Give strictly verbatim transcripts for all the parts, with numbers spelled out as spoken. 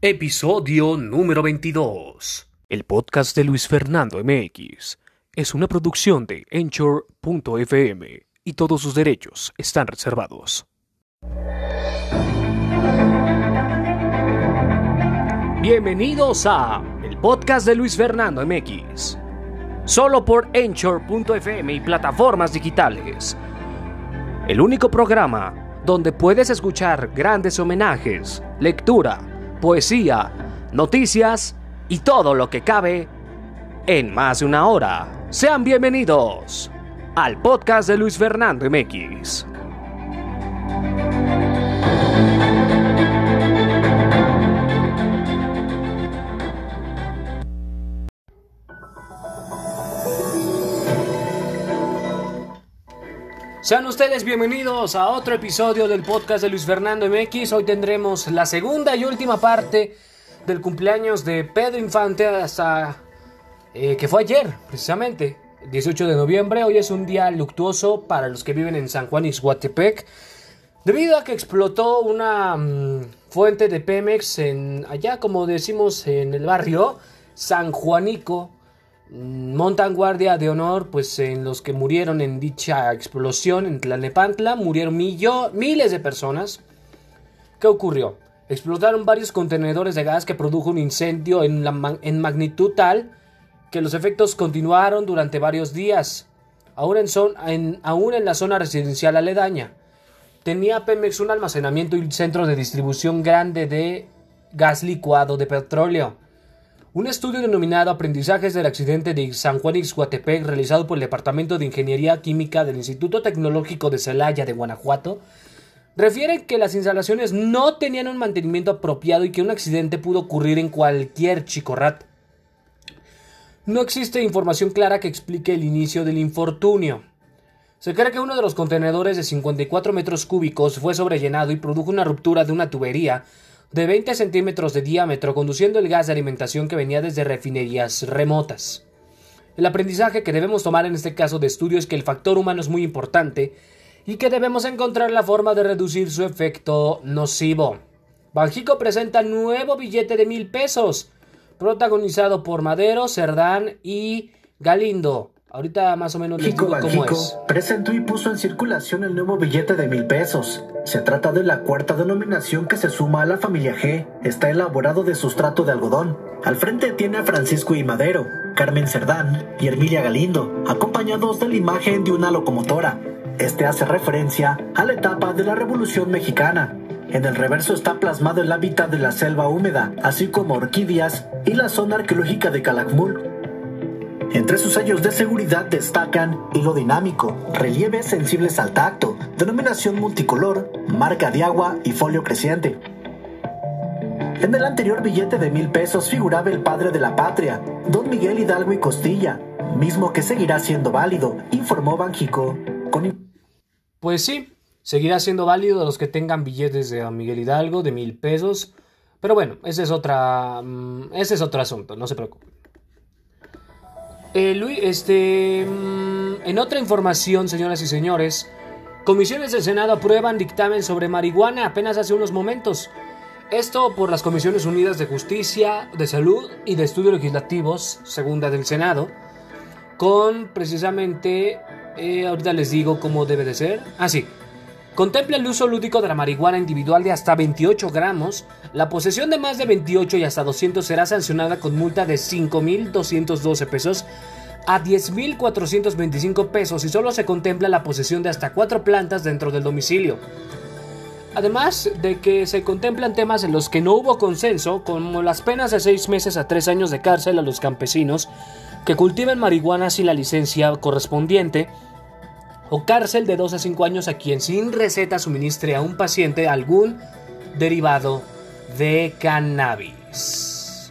Episodio número veintidós. El podcast de Luis Fernando M X es una producción de Anchor punto F M y todos sus derechos están reservados. Bienvenidos a el podcast de Luis Fernando M X, solo por Anchor punto F M y plataformas digitales. El único programa donde puedes escuchar grandes homenajes, lectura, poesía, noticias y todo lo que cabe en más de una hora. Sean bienvenidos al podcast de Luis Fernando M X. Sean ustedes bienvenidos a otro episodio del podcast de Luis Fernando M X. Hoy tendremos la segunda y última parte del cumpleaños de Pedro Infante, hasta eh, que fue ayer, precisamente, el dieciocho de noviembre. Hoy es un día luctuoso para los que viven en San Juan Ixhuatepec, debido a que explotó una mmm, fuente de Pemex en, allá, como decimos en el barrio, San Juanico. Montan guardia de honor, pues en los que murieron en dicha explosión en Tlalnepantla. Murieron millo, miles de personas. ¿Qué ocurrió? Explotaron varios contenedores de gas que produjo un incendio en, la, en magnitud tal que los efectos continuaron durante varios días, aún en, son, en, aún en la zona residencial aledaña. Tenía Pemex un almacenamiento y un centro de distribución grande de gas licuado de petróleo. Un estudio denominado Aprendizajes del accidente de San Juan Ixhuatepec, realizado por el Departamento de Ingeniería Química del Instituto Tecnológico de Celaya de Guanajuato, refiere que las instalaciones no tenían un mantenimiento apropiado y que un accidente pudo ocurrir en cualquier chicorrat. No existe información clara que explique el inicio del infortunio. Se cree que uno de los contenedores de cincuenta y cuatro metros cúbicos fue sobrellenado y produjo una ruptura de una tubería de veinte centímetros de diámetro, conduciendo el gas de alimentación que venía desde refinerías remotas. El aprendizaje que debemos tomar en este caso de estudio es que el factor humano es muy importante y que debemos encontrar la forma de reducir su efecto nocivo. Banxico presenta nuevo billete de mil pesos, protagonizado por Madero, Cerdán y Galindo. Ahorita más o menos les digo cómo es. Presentó y puso en circulación el nuevo billete de mil pesos. Se trata de la cuarta denominación que se suma a la familia G. Está elaborado de sustrato de algodón. Al frente tiene a Francisco I. Madero, Carmen Cerdán y Hermilia Galindo, acompañados de la imagen de una locomotora. Este hace referencia a la etapa de la Revolución Mexicana. En el reverso está plasmado el hábitat de la selva húmeda, así como orquídeas y la zona arqueológica de Calakmul. Entre sus sellos de seguridad destacan hilo dinámico, relieves sensibles al tacto, denominación multicolor, marca de agua y folio creciente. En el anterior billete de mil pesos figuraba el padre de la patria, don Miguel Hidalgo y Costilla, mismo que seguirá siendo válido, informó Banxico. Con... Pues sí, seguirá siendo válido los que tengan billetes de Miguel Hidalgo de mil pesos, pero bueno, ese es otra, ese es otro asunto, no se preocupen. Eh, Luis, este, en otra información, señoras y señores, comisiones del Senado aprueban dictamen sobre marihuana apenas hace unos momentos. Esto por las Comisiones Unidas de Justicia, de Salud y de Estudios Legislativos, segunda del Senado, con precisamente, eh, ahorita les digo cómo debe de ser. Ah, sí. Contempla el uso lúdico de la marihuana individual de hasta veintiocho gramos. La posesión de más de veintiocho y hasta doscientos será sancionada con multa de cinco mil doscientos doce pesos a diez mil cuatrocientos veinticinco pesos y solo se contempla la posesión de hasta cuatro plantas dentro del domicilio. Además de que se contemplan temas en los que no hubo consenso, como las penas de seis meses a tres años de cárcel a los campesinos que cultiven marihuana sin la licencia correspondiente, o cárcel de dos a cinco años a quien sin receta suministre a un paciente algún derivado de cannabis.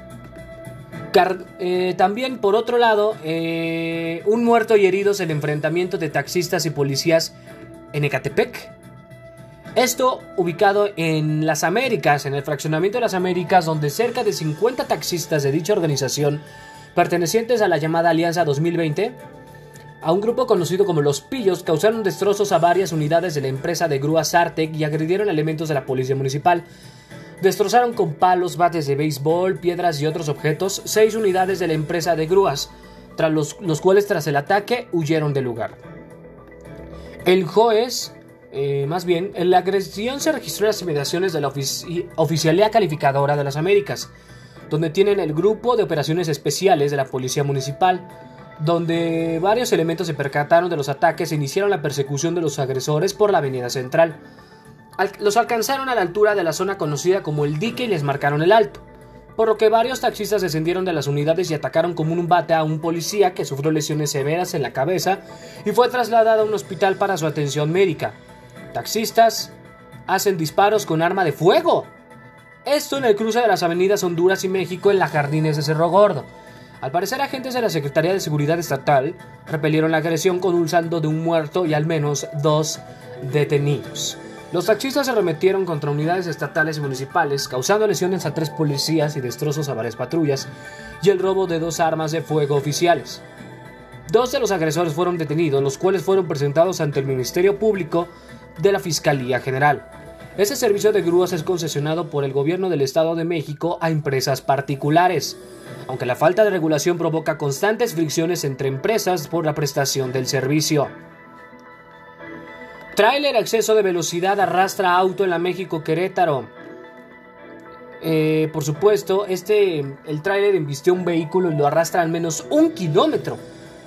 Car- eh, también, por otro lado, eh, un muerto y heridos en enfrentamiento de taxistas y policías en Ecatepec. Esto ubicado en Las Américas, en el fraccionamiento de Las Américas, donde cerca de cincuenta taxistas de dicha organización, pertenecientes a la llamada Alianza dos mil veinte, a un grupo conocido como Los Pillos, causaron destrozos a varias unidades de la empresa de grúas Artec y agredieron elementos de la policía municipal. destrozaron con palos, bates de béisbol, piedras y otros objetos seis unidades de la empresa de grúas, tras los, los cuales tras el ataque huyeron del lugar. El juez, eh, más bien, la agresión se registró en las inmediaciones de la ofici- Oficialía Calificadora de las Américas, donde tienen el grupo de operaciones especiales de la Policía Municipal, donde varios elementos se percataron de los ataques e iniciaron la persecución de los agresores por la avenida central. Al- los alcanzaron a la altura de la zona conocida como el dique y les marcaron el alto, por lo que varios taxistas descendieron de las unidades y atacaron como un bate a un policía que sufrió lesiones severas en la cabeza y fue trasladado a un hospital para su atención médica. Taxistas hacen disparos con arma de fuego. Esto en el cruce de las avenidas Honduras y México en las Jardines de Cerro Gordo. Al parecer, agentes de la Secretaría de Seguridad Estatal repelieron la agresión con un saldo de un muerto y al menos dos detenidos. Los taxistas se arremetieron contra unidades estatales y municipales, causando lesiones a tres policías y destrozos a varias patrullas, y el robo de dos armas de fuego oficiales. Dos de los agresores fueron detenidos, los cuales fueron presentados ante el Ministerio Público de la Fiscalía General. Este servicio de grúas es concesionado por el Gobierno del Estado de México a empresas particulares, aunque la falta de regulación provoca constantes fricciones entre empresas por la prestación del servicio. Tráiler a exceso de velocidad arrastra auto en la México-Querétaro. Eh, por supuesto, este, el tráiler embistió un vehículo y lo arrastra al menos un kilómetro.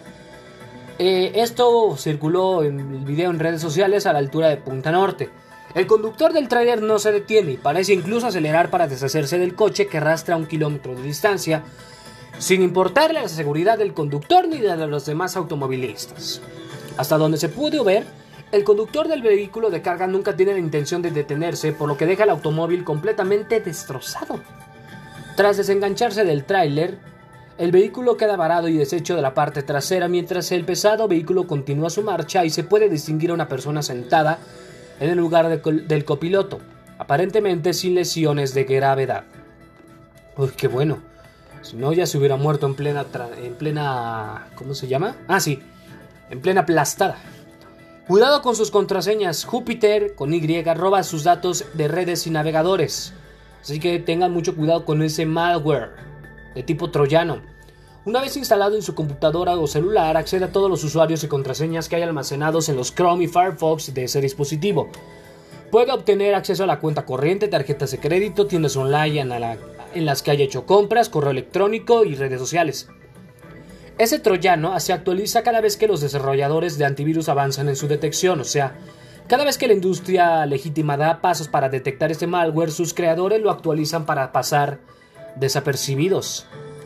Eh, esto circuló en el video en redes sociales a la altura de Punta Norte. El conductor del tráiler no se detiene y parece incluso acelerar para deshacerse del coche que arrastra a un kilómetro de distancia, sin importarle la seguridad del conductor ni de los demás automovilistas. Hasta donde se pudo ver, el conductor del vehículo de carga nunca tiene la intención de detenerse, por lo que deja el automóvil completamente destrozado. Tras desengancharse del tráiler, el vehículo queda varado y deshecho de la parte trasera, mientras el pesado vehículo continúa su marcha y se puede distinguir a una persona sentada en el lugar de col- del copiloto, aparentemente sin lesiones de gravedad. Uy, qué bueno. Si no, ya se hubiera muerto en plena, tra- en plena, ¿cómo se llama? Ah, sí, en plena aplastada. Cuidado con sus contraseñas. Júpiter, con Y, roba sus datos de redes y navegadores. Así que tengan mucho cuidado con ese malware de tipo troyano. Una vez instalado en su computadora o celular, accede a todos los usuarios y contraseñas que hay almacenados en los Chrome y Firefox de ese dispositivo. Puede obtener acceso a la cuenta corriente, tarjetas de crédito, tiendas online en, la, en las que haya hecho compras, correo electrónico y redes sociales. Ese troyano se actualiza cada vez que los desarrolladores de antivirus avanzan en su detección, o sea, cada vez que la industria legítima da pasos para detectar este malware, sus creadores lo actualizan para pasar desapercibidos.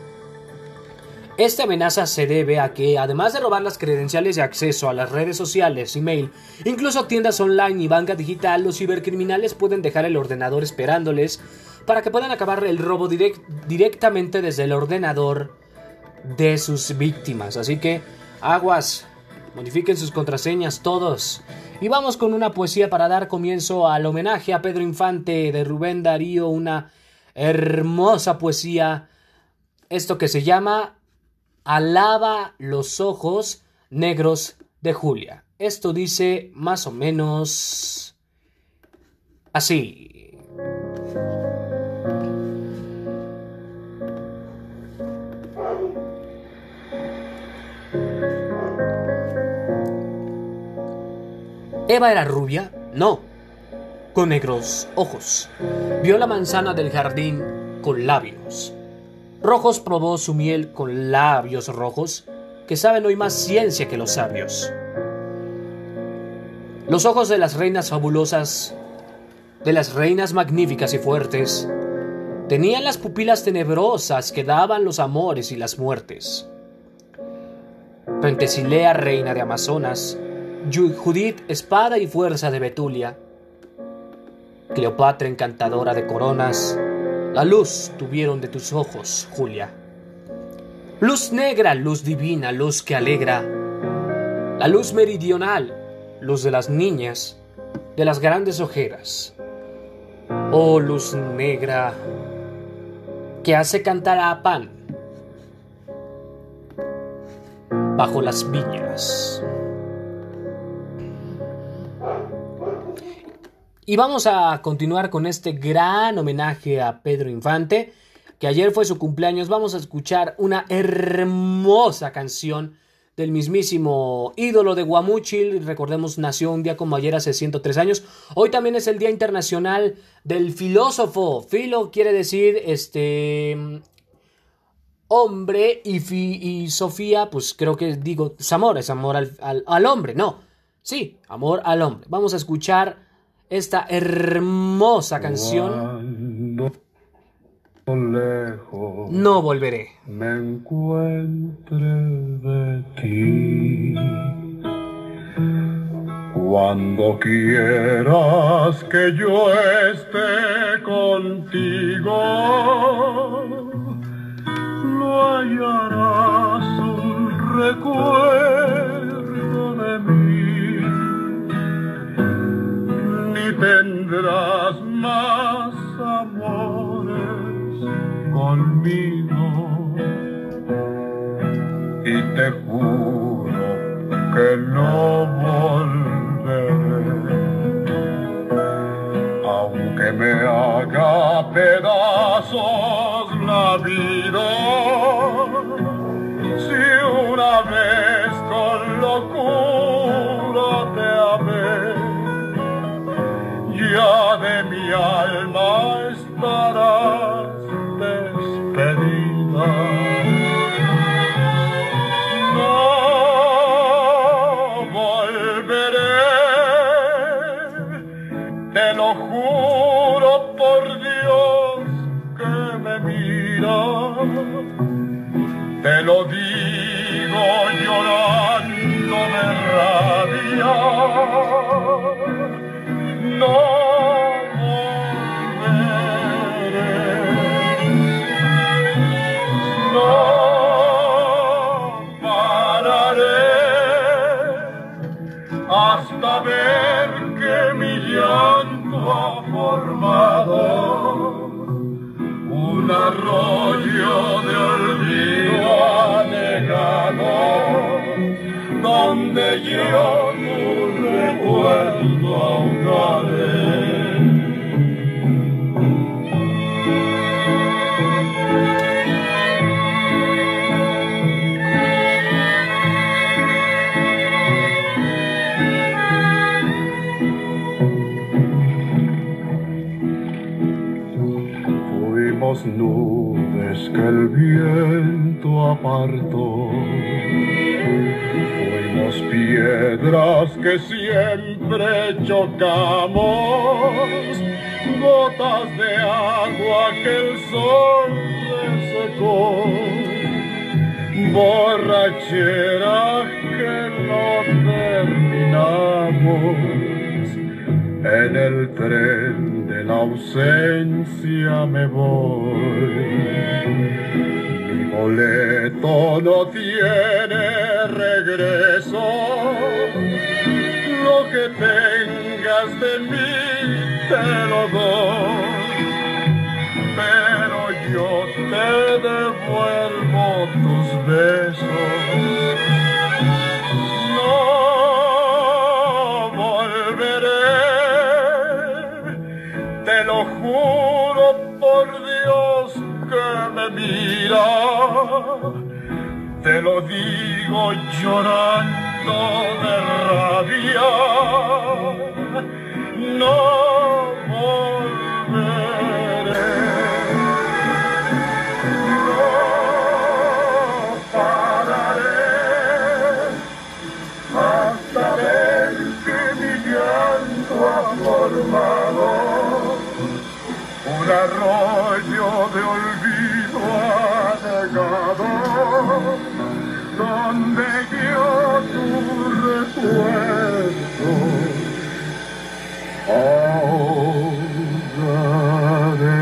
Esta amenaza se debe a que, además de robar las credenciales de acceso a las redes sociales, email, incluso tiendas online y banca digital, los cibercriminales pueden dejar el ordenador esperándoles para que puedan acabar el robo direct- directamente desde el ordenador de sus víctimas. Así que, aguas, modifiquen sus contraseñas todos. Y vamos con una poesía para dar comienzo al homenaje a Pedro Infante de Rubén Darío, una hermosa poesía, esto que se llama Alaba los ojos negros de Julia. Esto dice más o menos así. ¿Eva era rubia? No, con negros ojos. Vio la manzana del jardín con labios rojos, probó su miel con labios rojos, que saben hoy más ciencia que los sabios. Los ojos de las reinas fabulosas, de las reinas magníficas y fuertes, tenían las pupilas tenebrosas que daban los amores y las muertes. Pentesilea, reina de Amazonas, Judith, espada y fuerza de Betulia, Cleopatra, encantadora de coronas, la luz tuvieron de tus ojos, Julia. Luz negra, luz divina, luz que alegra, la luz meridional, luz de las niñas, de las grandes ojeras. Oh, luz negra, que hace cantar a Pan bajo las viñas. Y vamos a continuar con este gran homenaje a Pedro Infante, que ayer fue su cumpleaños. Vamos a escuchar una hermosa canción del mismísimo ídolo de Guamúchil. Recordemos, nació un día como ayer hace ciento tres años. Hoy también es el Día Internacional del Filósofo. Filo quiere decir este hombre y, fi, y Sofía, pues creo que digo, es amor, es amor al, al, al hombre, no. Sí, amor al hombre. Vamos a escuchar esta hermosa canción. Cuando lejos no volveré. Me encuentre de ti. Cuando quieras que yo esté contigo, no hallarás un recuerdo de mí, ni tendrás más amores conmigo, y te juro que no volveré, aunque me haga pedazos la vida. Si una vez con locura te amé, ya de mi alma estarás despedida. No volveré, te lo juro por Dios que me mira, te lo digo llorando de rabia. No volveré, no pararé hasta ver que mi llanto ha formado un arroyo de olvido anegado, donde yo tu recuerdo ahogaré. Fuimos nubes que el viento apartó, fuimos piedras que siempre chocamos, gotas de agua que el sol resecó, borrachera que no terminamos. En el tren de la ausencia me voy, mi boleto no tiene regreso, lo que tengas de mí te lo doy, pero yo te devuelvo tus besos. No volveré, te lo juro por Dios que me mira, te lo digo llorando de rabia. No volveré, no pararé hasta ver que mi llanto ha formado un arroyo de olvido anegado, donde yo tu recuerdo ahogaré.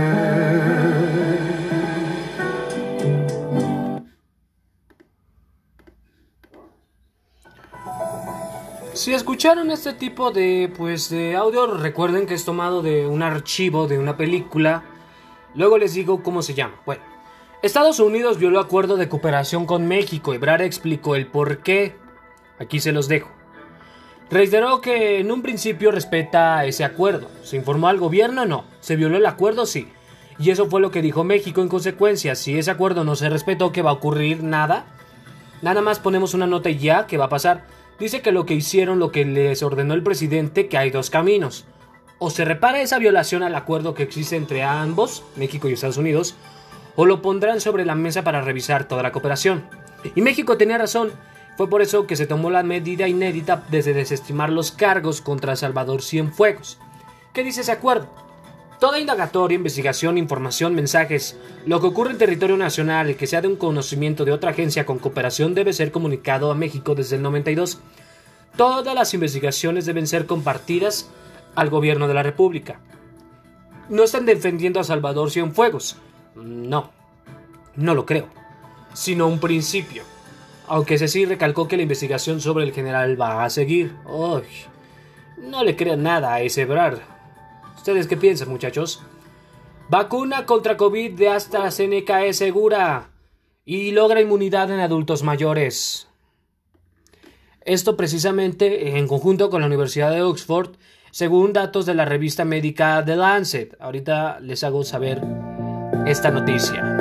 Si escucharon este tipo de, pues, de audio, recuerden que es tomado de un archivo de una película. Luego les digo cómo se llama. Bueno, Estados Unidos violó acuerdo de cooperación con México. Ebrard explicó el por qué. Aquí se los dejo. Reiteró que en un principio respeta ese acuerdo. ¿Se informó al gobierno? No. ¿Se violó el acuerdo? Sí. Y eso fue lo que dijo México en consecuencia. Si ese acuerdo no se respetó, ¿qué va a ocurrir? Nada. Nada más ponemos una nota y ya, ¿qué va a pasar? Dice que lo que hicieron, lo que les ordenó el presidente, que hay dos caminos. O se repara esa violación al acuerdo que existe entre ambos, México y Estados Unidos, o lo pondrán sobre la mesa para revisar toda la cooperación. Y México tenía razón. Fue por eso que se tomó la medida inédita de desestimar los cargos contra Salvador Cienfuegos. ¿Qué dice ese acuerdo? Toda indagatoria, investigación, información, mensajes, lo que ocurre en territorio nacional y que sea de un conocimiento de otra agencia con cooperación debe ser comunicado a México desde el noventa y dos. Todas las investigaciones deben ser compartidas al gobierno de la República. No están defendiendo a Salvador Cienfuegos. No, no lo creo. Sino un principio. Aunque ese sí recalcó que la investigación sobre el general va a seguir. Uy, no le crean nada a ese Ebrard. ¿Ustedes qué piensan, muchachos? Vacuna contra COVID de AstraZeneca es segura y logra inmunidad en adultos mayores. Esto precisamente en conjunto con la Universidad de Oxford, según datos de la revista médica The Lancet. Ahorita les hago saber esta noticia.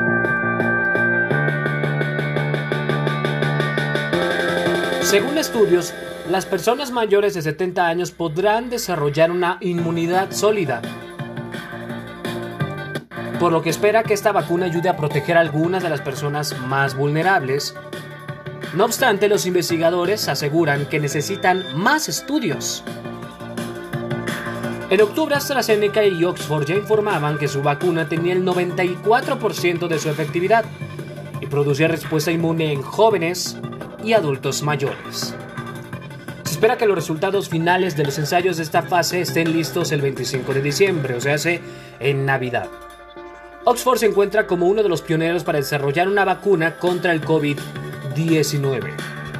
Según estudios, las personas mayores de setenta años podrán desarrollar una inmunidad sólida, por lo que espera que esta vacuna ayude a proteger a algunas de las personas más vulnerables. No obstante, los investigadores aseguran que necesitan más estudios. En octubre, AstraZeneca y Oxford ya informaban que su vacuna tenía el noventa y cuatro por ciento de su efectividad y producía respuesta inmune en jóvenes y adultos mayores. Se espera que los resultados finales de los ensayos de esta fase estén listos el veinticinco de diciembre, o sea, en Navidad. Oxford se encuentra como uno de los pioneros para desarrollar una vacuna contra el COVID diecinueve.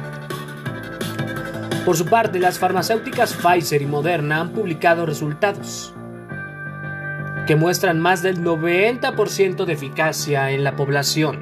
Por su parte, las farmacéuticas Pfizer y Moderna han publicado resultados que muestran más del noventa por ciento de eficacia en la población.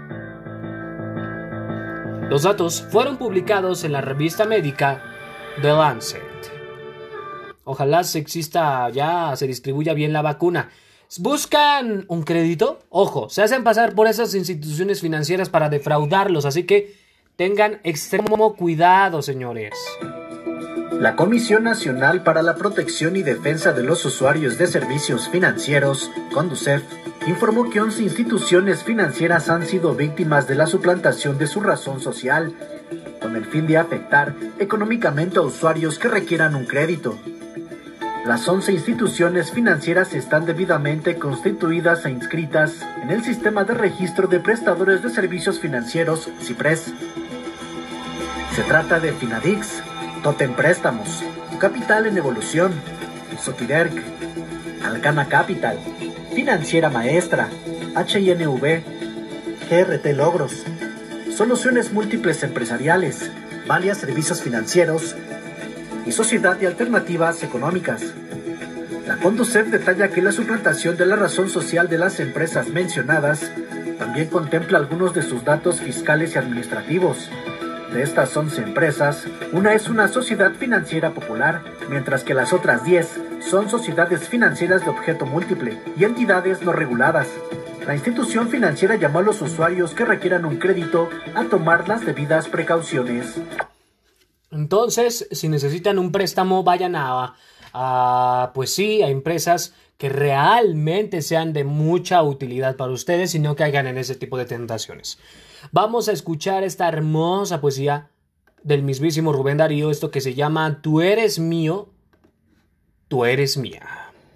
Los datos fueron publicados en la revista médica The Lancet. Ojalá se exista ya, se distribuya bien la vacuna. ¿Buscan un crédito? Ojo, se hacen pasar por esas instituciones financieras para defraudarlos, así que tengan extremo cuidado, señores. La Comisión Nacional para la Protección y Defensa de los Usuarios de Servicios Financieros, Conducef, informó que once instituciones financieras han sido víctimas de la suplantación de su razón social, con el fin de afectar económicamente a usuarios que requieran un crédito. Las once instituciones financieras están debidamente constituidas e inscritas en el Sistema de Registro de Prestadores de Servicios Financieros, CIPRES. Se trata de Finadix, Totem Préstamos, Capital en Evolución, Sotiderc, Alcana Capital, Financiera Maestra, H I N V, G R T Logros, Soluciones Múltiples Empresariales, Valia Servicios Financieros y Sociedad de Alternativas Económicas. La Conducef detalla que la suplantación de la razón social de las empresas mencionadas también contempla algunos de sus datos fiscales y administrativos. De estas once empresas, una es una sociedad financiera popular, mientras que las otras diez son sociedades financieras de objeto múltiple y entidades no reguladas. La institución financiera llamó a los usuarios que requieran un crédito a tomar las debidas precauciones. Entonces, si necesitan un préstamo, vayan a, a, pues sí, a empresas que realmente sean de mucha utilidad para ustedes y no caigan en ese tipo de tentaciones. Vamos a escuchar esta hermosa poesía del mismísimo Rubén Darío, esto que se llama Tú eres mío, tú eres mía.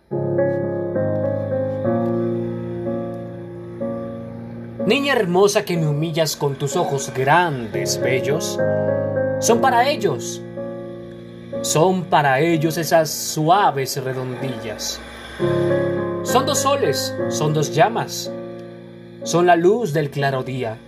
Niña hermosa que me humillas con tus ojos grandes, bellos, son para ellos, son para ellos esas suaves redondillas. Son dos soles, son dos llamas, son la luz del claro día.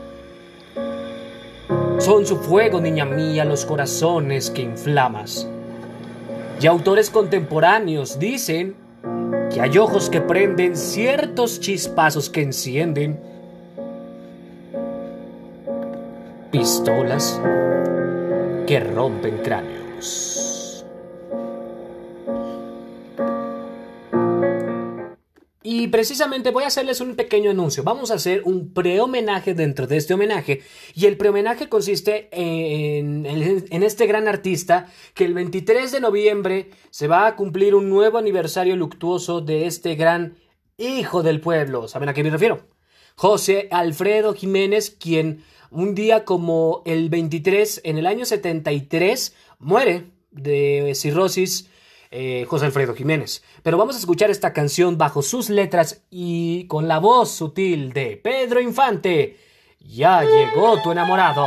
Son su fuego, niña mía, los corazones que inflamas. Y autores contemporáneos dicen que hay ojos que prenden ciertos chispazos que encienden pistolas que rompen cráneo. regresamos. Y precisamente voy a hacerles un pequeño anuncio. Vamos a hacer un pre-homenaje dentro de este homenaje. Y el pre-homenaje consiste en, en, en este gran artista que el veintitrés de noviembre se va a cumplir un nuevo aniversario luctuoso de este gran hijo del pueblo. ¿Saben a qué me refiero? José Alfredo Jiménez, quien un día como el veintitrés, en el año setenta y tres, muere de cirrosis. Eh, José Alfredo Jiménez. Pero vamos a escuchar esta canción bajo sus letras y con la voz sutil de Pedro Infante. Ya llegó tu enamorado.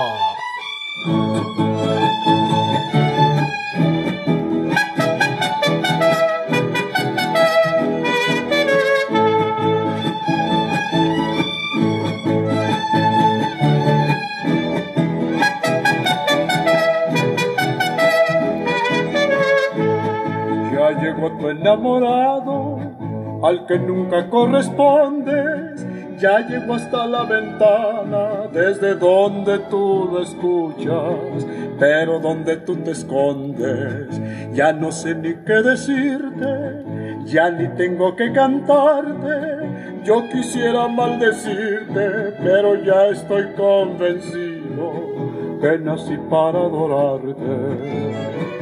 Llegó tu enamorado, al que nunca correspondes. Ya llegó hasta la ventana, desde donde tú lo escuchas, pero donde tú te escondes. Ya no sé ni qué decirte, ya ni tengo que cantarte. Yo quisiera maldecirte, pero ya estoy convencido que nací para adorarte.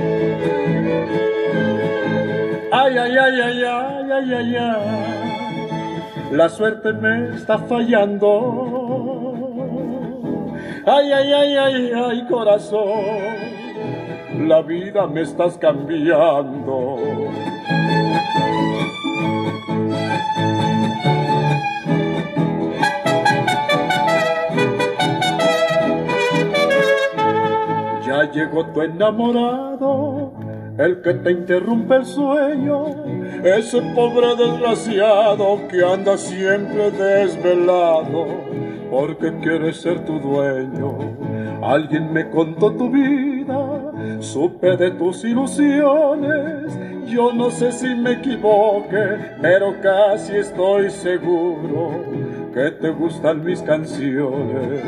Ay, ay, ay, ay, ay, ay, ay, ay, la suerte me está fallando. Ay, ay, ay, ay, ay, corazón, la vida me estás cambiando. Ya llegó tu enamorado, el que te interrumpe el sueño, ese pobre desgraciado que anda siempre desvelado, porque quiere ser tu dueño. Alguien me contó tu vida, supe de tus ilusiones. Yo no sé si me equivoque, pero casi estoy seguro que te gustan mis canciones.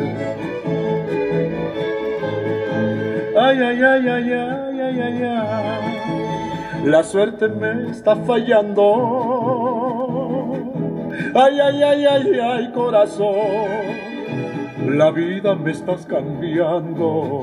Ay, ay, ay, ay, ay, ay, ay, ay, la suerte me está fallando. Ay, ay, ay, ay, ay, corazón, la vida me estás cambiando.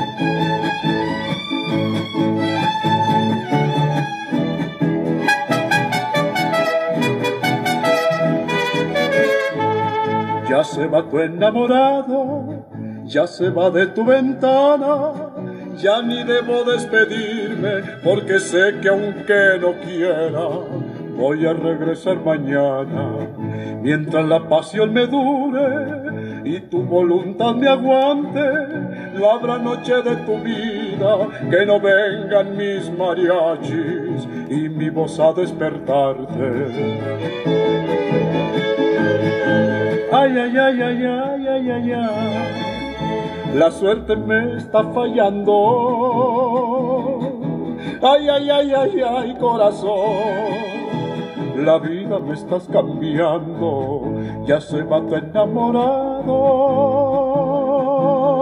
Ya se va tu enamorado, ya se va de tu ventana. Ya ni debo despedirme, porque sé que aunque no quiera, voy a regresar mañana. Mientras la pasión me dure y tu voluntad me aguante, la habrá noche de tu vida que no vengan mis mariachis y mi voz a despertarte. Ay, ay, ay, ay, ay, ay, ay, ay, la suerte me está fallando. Ay, ay, ay, ay, ay, corazón, la vida me estás cambiando. Ya se va tu enamorado.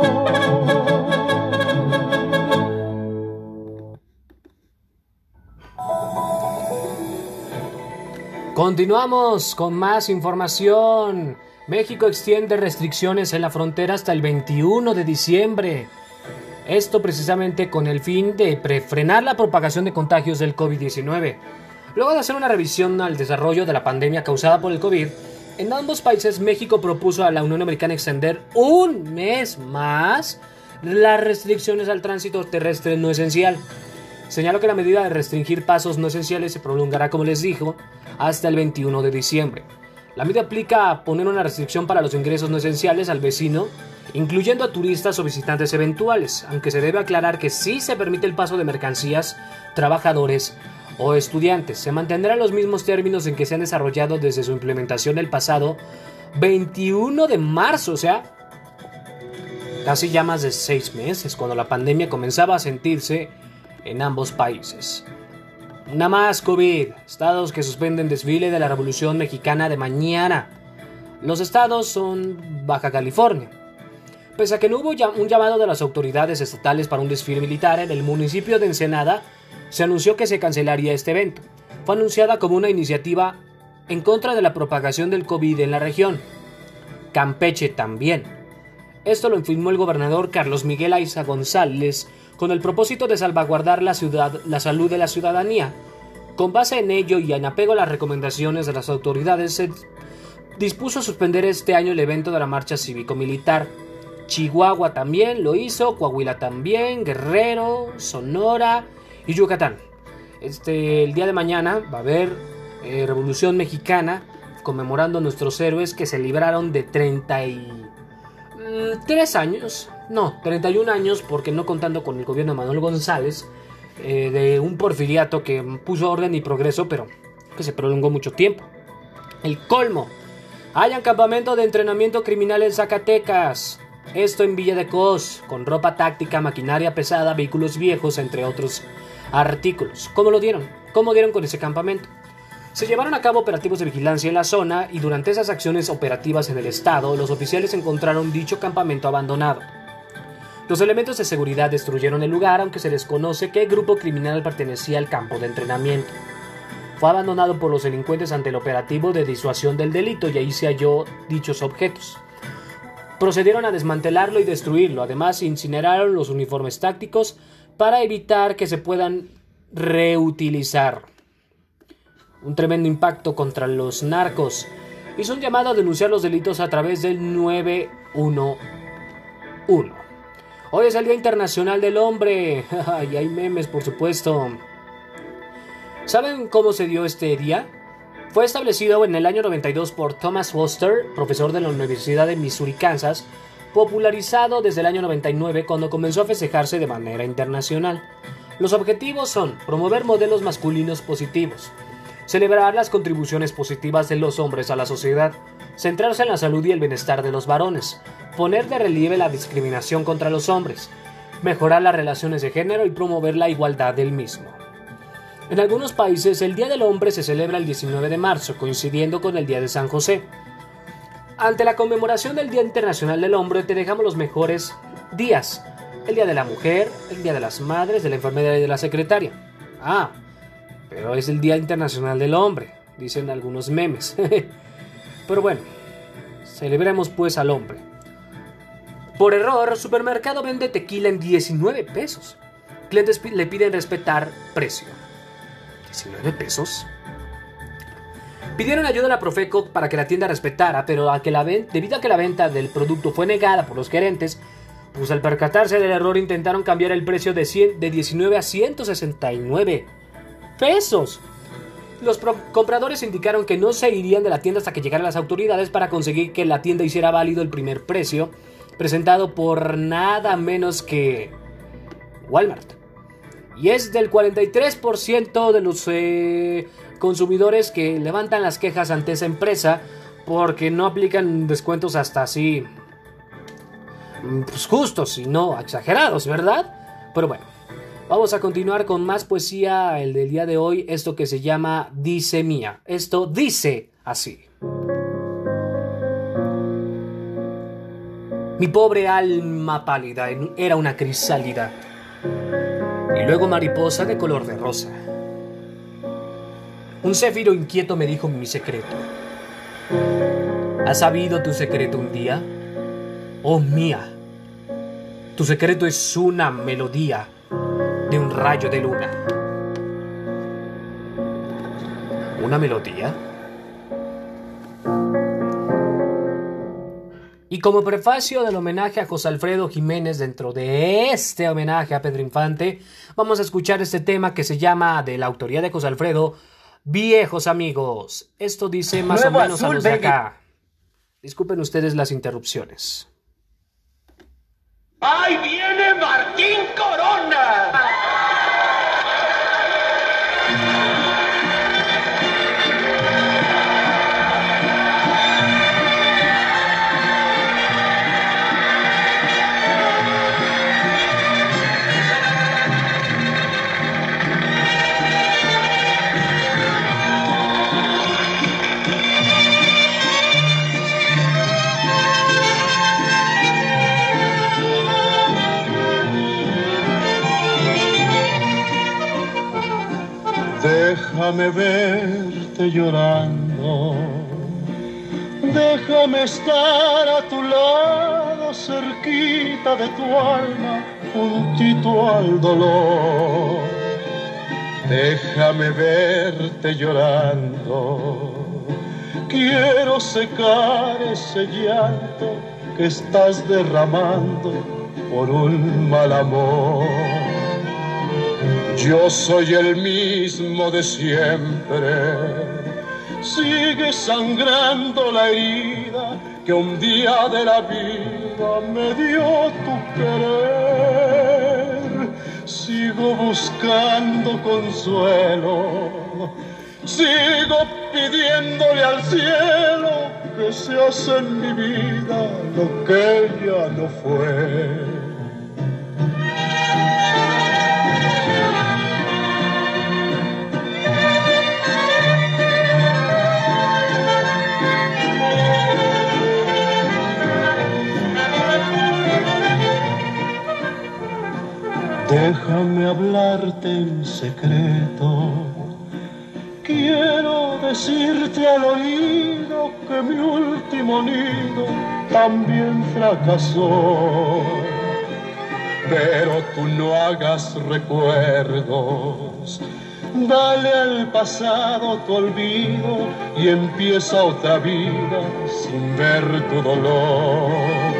Continuamos con más información. México extiende restricciones en la frontera hasta el veintiuno de diciembre. Esto precisamente con el fin de frenar la propagación de contagios del COVID diecinueve. Luego de hacer una revisión al desarrollo de la pandemia causada por el COVID, en ambos países México propuso a la Unión Americana extender un mes más las restricciones al tránsito terrestre no esencial. Señaló que la medida de restringir pasos no esenciales se prolongará, como les dijo, hasta el veintiuno de diciembre. La medida aplica a poner una restricción para los ingresos no esenciales al vecino, incluyendo a turistas o visitantes eventuales, aunque se debe aclarar que sí se permite el paso de mercancías, trabajadores o estudiantes. Se mantendrán los mismos términos en que se han desarrollado desde su implementación el pasado veintiuno de marzo, o sea, casi ya más de seis meses, cuando la pandemia comenzaba a sentirse en ambos países. Una más COVID. Estados que suspenden desfile de la Revolución Mexicana de mañana. Los estados son Baja California, Pese a que no hubo un llamado de las autoridades estatales para un desfile militar, en el municipio de Ensenada se anunció que se cancelaría este evento. Fue anunciada como una iniciativa en contra de la propagación del COVID en la región. Campeche también. Esto lo informó el gobernador Carlos Miguel Aiza González con el propósito de salvaguardar la, ciudad, la salud de la ciudadanía. Con base en ello y en apego a las recomendaciones de las autoridades, se dispuso suspender este año el evento de la marcha cívico-militar. Chihuahua también lo hizo, Coahuila también, Guerrero, Sonora y Yucatán. Este, el día de mañana va a haber eh, Revolución Mexicana, conmemorando a nuestros héroes que se libraron de treinta y tres años, no, treinta y un años, porque no contando con el gobierno de Manuel González, eh, de un porfiriato que puso orden y progreso, pero que se prolongó mucho tiempo. El colmo: hay un campamento de entrenamiento criminal en Zacatecas. Esto en Villa de Cos, con ropa táctica, maquinaria pesada, vehículos viejos, entre otros artículos. ¿Cómo lo dieron? ¿Cómo dieron con ese campamento? Se llevaron a cabo operativos de vigilancia en la zona y durante esas acciones operativas en el estado, los oficiales encontraron dicho campamento abandonado. Los elementos de seguridad destruyeron el lugar, aunque se desconoce qué grupo criminal pertenecía al campo de entrenamiento. Fue abandonado por los delincuentes ante el operativo de disuasión del delito y ahí se halló dichos objetos. Procedieron a desmantelarlo y destruirlo. Además, incineraron los uniformes tácticos para evitar que se puedan reutilizar. Un tremendo impacto contra los narcos. Hizo un llamado a denunciar los delitos a través del nueve uno uno. Hoy es el Día Internacional del Hombre. Y hay memes, por supuesto. ¿Saben cómo se dio este día? Fue establecido en el año noventa y dos por Thomas Foster, profesor de la Universidad de Missouri, Kansas, popularizado desde el año noventa y nueve cuando comenzó a festejarse de manera internacional. Los objetivos son promover modelos masculinos positivos, celebrar las contribuciones positivas de los hombres a la sociedad, centrarse en la salud y el bienestar de los varones, poner de relieve la discriminación contra los hombres, mejorar las relaciones de género y promover la igualdad del mismo. En algunos países, el Día del Hombre se celebra el diecinueve de marzo, coincidiendo con el Día de San José. Ante la conmemoración del Día Internacional del Hombre, te dejamos los mejores días: el Día de la Mujer, el Día de las Madres, de la Enfermera y de la Secretaria. Ah, pero es el Día Internacional del Hombre, dicen algunos memes. Pero bueno, celebremos pues al hombre. Por error, el supermercado vende tequila en diecinueve pesos. Clientes le piden respetar precio. ¿diecinueve pesos? Pidieron ayuda a la Profeco para que la tienda respetara, pero a que la ven- debido a que la venta del producto fue negada por los gerentes, pues al percatarse del error intentaron cambiar el precio de, cien, de diecinueve a ciento sesenta y nueve pesos. Los pro- compradores indicaron que no se irían de la tienda hasta que llegaran las autoridades para conseguir que la tienda hiciera válido el primer precio, presentado por nada menos que Walmart. Y es del cuarenta y tres por ciento de los eh, consumidores que levantan las quejas ante esa empresa porque no aplican descuentos hasta así, pues justos y no exagerados, ¿verdad? Pero bueno, vamos a continuar con más poesía, el del día de hoy, esto que se llama Dice Mía. Esto dice así. Mi pobre alma pálida era una crisálida, y luego mariposa de color de rosa. Un céfiro inquieto me dijo mi secreto. ¿Has sabido tu secreto un día? Oh mía, tu secreto es una melodía de un rayo de luna. ¿Una melodía? Y como prefacio del homenaje a José Alfredo Jiménez, dentro de este homenaje a Pedro Infante, vamos a escuchar este tema que se llama, de la autoría de José Alfredo, Viejos Amigos. Esto dice más Nuevo o menos Azul, a los de baby. acá. Disculpen ustedes las interrupciones. ¡Ahí viene Martín Corona! Déjame verte llorando, déjame estar a tu lado, cerquita de tu alma, juntito al dolor. Déjame verte llorando, quiero secar ese llanto que estás derramando por un mal amor. Yo soy el mismo de siempre, sigue sangrando la herida que un día de la vida me dio tu querer. Sigo buscando consuelo, sigo pidiéndole al cielo que se hace en mi vida lo que ya no fue. Déjame hablarte en secreto, quiero decirte al oído que mi último nido también fracasó. Pero tú no hagas recuerdos, dale al pasado tu olvido y empieza otra vida sin ver tu dolor.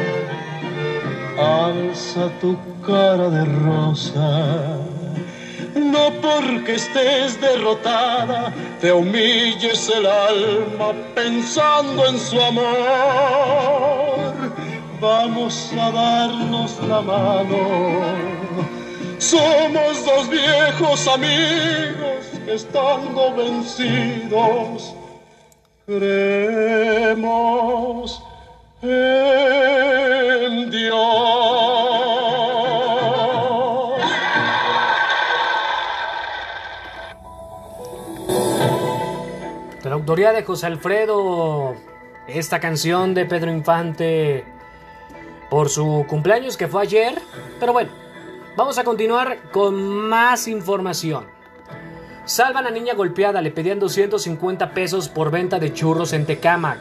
Alza tu cara de rosa, no porque estés derrotada te humilles el alma pensando en su amor. Vamos a darnos la mano, somos dos viejos amigos que estando vencidos creemos en Dios. De la autoría de José Alfredo, esta canción de Pedro Infante por su cumpleaños que fue ayer. Pero bueno, vamos a continuar con más información. Salvan a niña golpeada, le pedían doscientos cincuenta pesos por venta de churros en Tecámac.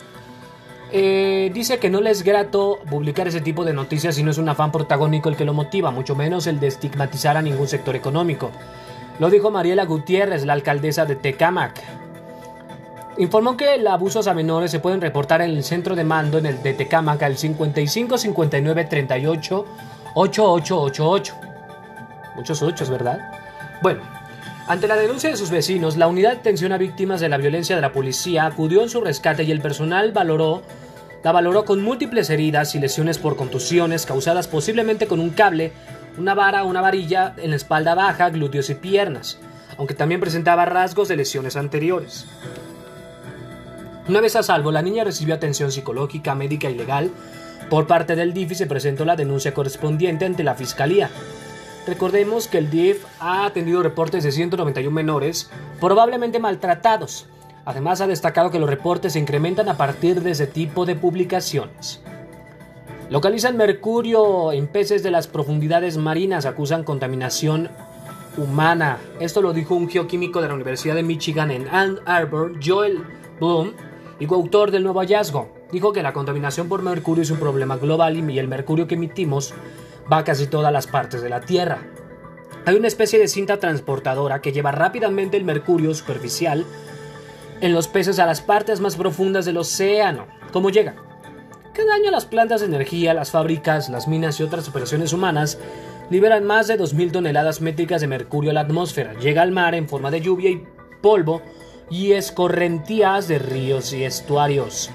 Eh, dice que no le es grato publicar ese tipo de noticias si no es un afán protagónico el que lo motiva, mucho menos el de estigmatizar a ningún sector económico. Lo dijo Mariela Gutiérrez, la alcaldesa de Tecámac. Informó que los abusos a menores se pueden reportar en el centro de mando en el de Tecámac al cincuenta y cinco cincuenta y nueve treinta y ocho ochenta y ocho ochenta y ocho. Muchos ochos, ¿verdad? Bueno, ante la denuncia de sus vecinos, la unidad de atención a víctimas de la violencia de la policía acudió en su rescate y el personal valoró, la valoró con múltiples heridas y lesiones por contusiones causadas posiblemente con un cable, una vara o una varilla en la espalda baja, glúteos y piernas, aunque también presentaba rasgos de lesiones anteriores. Una vez a salvo, la niña recibió atención psicológica, médica y legal por parte del D I F y se presentó la denuncia correspondiente ante la Fiscalía. Recordemos que el D I F ha atendido reportes de ciento noventa y uno menores, probablemente maltratados. Además, ha destacado que los reportes se incrementan a partir de ese tipo de publicaciones. Localizan mercurio en peces de las profundidades marinas, acusan contaminación humana. Esto lo dijo un geoquímico de la Universidad de Michigan en Ann Arbor, Joel Bloom, y coautor del nuevo hallazgo. Dijo que la contaminación por mercurio es un problema global y el mercurio que emitimos va a casi todas las partes de la Tierra. Hay una especie de cinta transportadora que lleva rápidamente el mercurio superficial en los peces a las partes más profundas del océano. ¿Cómo llega? Cada año las plantas de energía, las fábricas, las minas y otras operaciones humanas liberan más de dos mil toneladas métricas de mercurio a la atmósfera. Llega al mar en forma de lluvia y polvo y escorrentías de ríos y estuarios.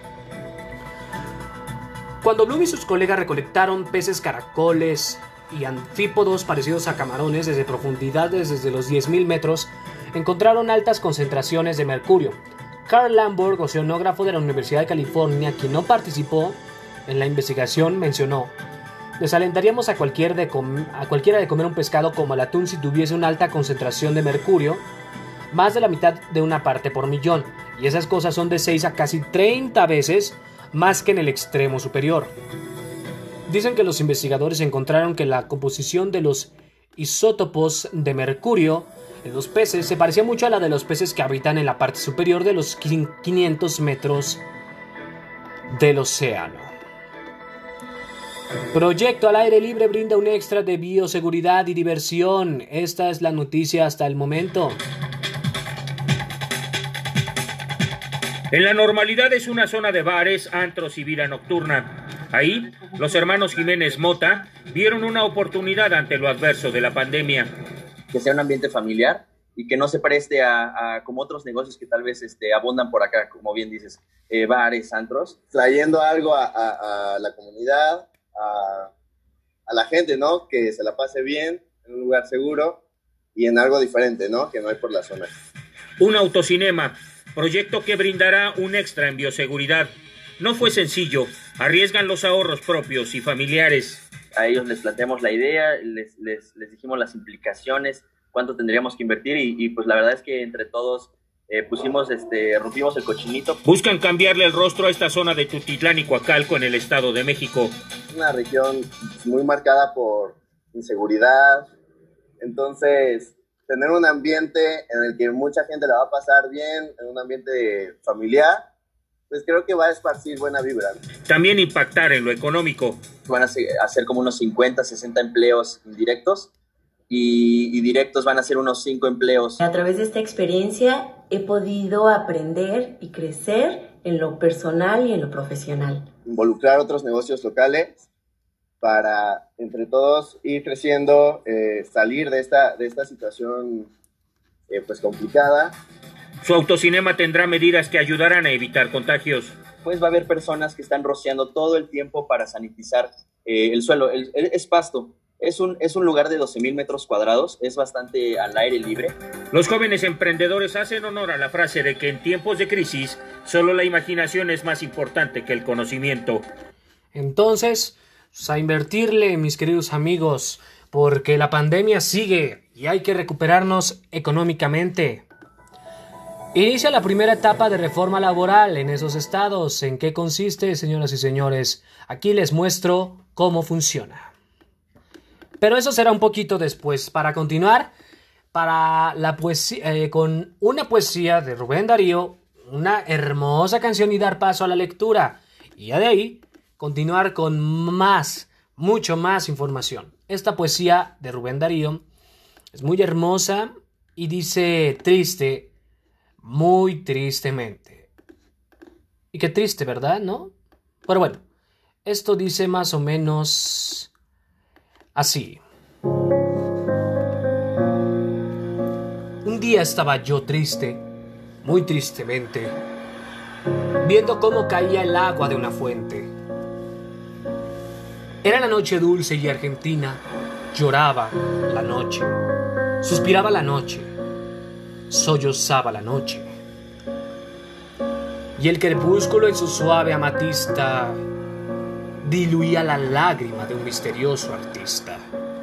Cuando Bloom y sus colegas recolectaron peces caracoles y anfípodos parecidos a camarones desde profundidades desde los diez mil metros, encontraron altas concentraciones de mercurio. Carl Lamborg, oceanógrafo de la Universidad de California, quien no participó en la investigación, mencionó: desalentaríamos a, cualquier de com- a cualquiera de comer un pescado como el atún si tuviese una alta concentración de mercurio, más de la mitad de una parte por millón, y esas cosas son de seis a casi treinta veces más que en el extremo superior. Dicen que los investigadores encontraron que la composición de los isótopos de mercurio en los peces se parecía mucho a la de los peces que habitan en la parte superior de los quinientos metros del océano. Proyecto al aire libre brinda un extra de bioseguridad y diversión. Esta es la noticia hasta el momento. En la normalidad es una zona de bares, antros y vida nocturna. Ahí, los hermanos Jiménez Mota vieron una oportunidad ante lo adverso de la pandemia. Que sea un ambiente familiar y que no se preste a, a como otros negocios que tal vez este, abundan por acá, como bien dices, eh, bares, antros. Trayendo algo a, a, a la comunidad, a, a la gente, ¿no? Que se la pase bien, en un lugar seguro y en algo diferente, ¿no? Que no hay por la zona. Un autocinema, proyecto que brindará un extra en bioseguridad. No fue sencillo, arriesgan los ahorros propios y familiares. A ellos les planteamos la idea, les, les, les dijimos las implicaciones, cuánto tendríamos que invertir y, y pues la verdad es que entre todos eh, pusimos, este, rompimos el cochinito. Buscan cambiarle el rostro a esta zona de Tutitlán y Coacalco en el Estado de México. Es una región muy marcada por inseguridad, entonces tener un ambiente en el que mucha gente la va a pasar bien, en un ambiente familiar, pues creo que va a esparcir buena vibra. También impactar en lo económico. Van a hacer como unos cincuenta, sesenta empleos indirectos y, y directos van a ser unos cinco empleos. A través de esta experiencia he podido aprender y crecer en lo personal y en lo profesional. Involucrar otros negocios locales para entre todos ir creciendo, eh, salir de esta, de esta situación eh, pues complicada. Su autocinema tendrá medidas que ayudarán a evitar contagios. Pues va a haber personas que están rociando todo el tiempo para sanitizar eh, el suelo. El, el, es pasto. Es un, es un lugar de doce mil metros cuadrados. Es bastante al aire libre. Los jóvenes emprendedores hacen honor a la frase de que en tiempos de crisis solo la imaginación es más importante que el conocimiento. Entonces, pues a invertirle, mis queridos amigos, porque la pandemia sigue y hay que recuperarnos económicamente. Inicia la primera etapa de reforma laboral en esos estados. ¿En qué consiste, señoras y señores? Aquí les muestro cómo funciona. Pero eso será un poquito después. Para continuar, para la poesía, eh, con una poesía de Rubén Darío, una hermosa canción y dar paso a la lectura. Y ya de ahí, continuar con más, mucho más información. Esta poesía de Rubén Darío es muy hermosa y dice triste, muy tristemente. Y qué triste, ¿verdad? ¿No? Pero bueno, esto dice más o menos así. Un día estaba yo triste, muy tristemente, viendo cómo caía el agua de una fuente. Era la noche dulce y argentina, lloraba la noche, suspiraba la noche, sollozaba la noche. Y el crepúsculo en su suave amatista diluía la lágrima de un misterioso artista.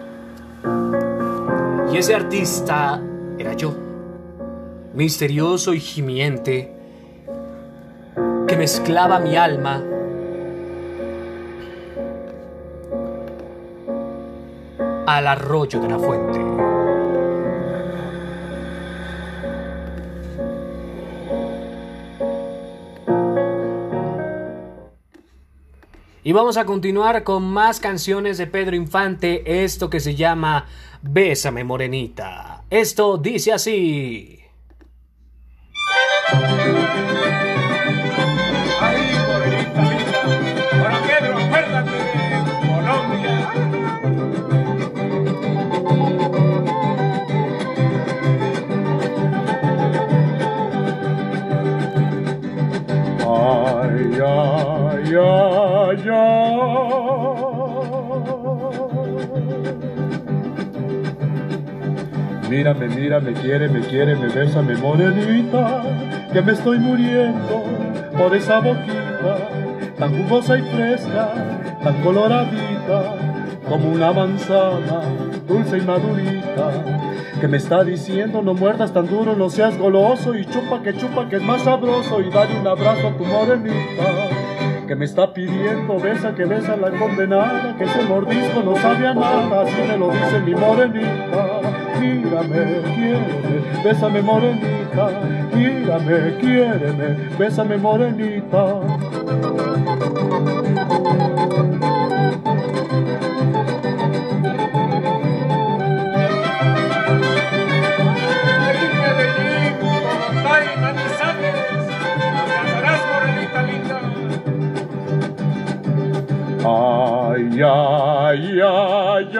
Y ese artista era yo, misterioso y gimiente, que mezclaba mi alma al arroyo de la fuente. Y vamos a continuar con más canciones de Pedro Infante, esto que se llama Bésame Morenita. Esto dice así. Ay, morenita linda, ahora Pedro, acuérdate de Colombia. Ay, ay, ay, ay. Mírame, mírame, quiéreme, quiéreme, bésame, morenita, que me estoy muriendo por esa boquita, tan jugosa y fresca, tan coloradita, como una manzana, dulce y madurita, que me está diciendo no muerdas tan duro, no seas goloso, y chupa que chupa que es más sabroso, y dale un abrazo a tu morenita, que me está pidiendo besa que besa la condenada, que ese mordisco no sabe a nada, así me lo dice mi morenita. mírame, quiéreme, bésame morenita, mírame, quiéreme, bésame morenita. Ay, ay, ay,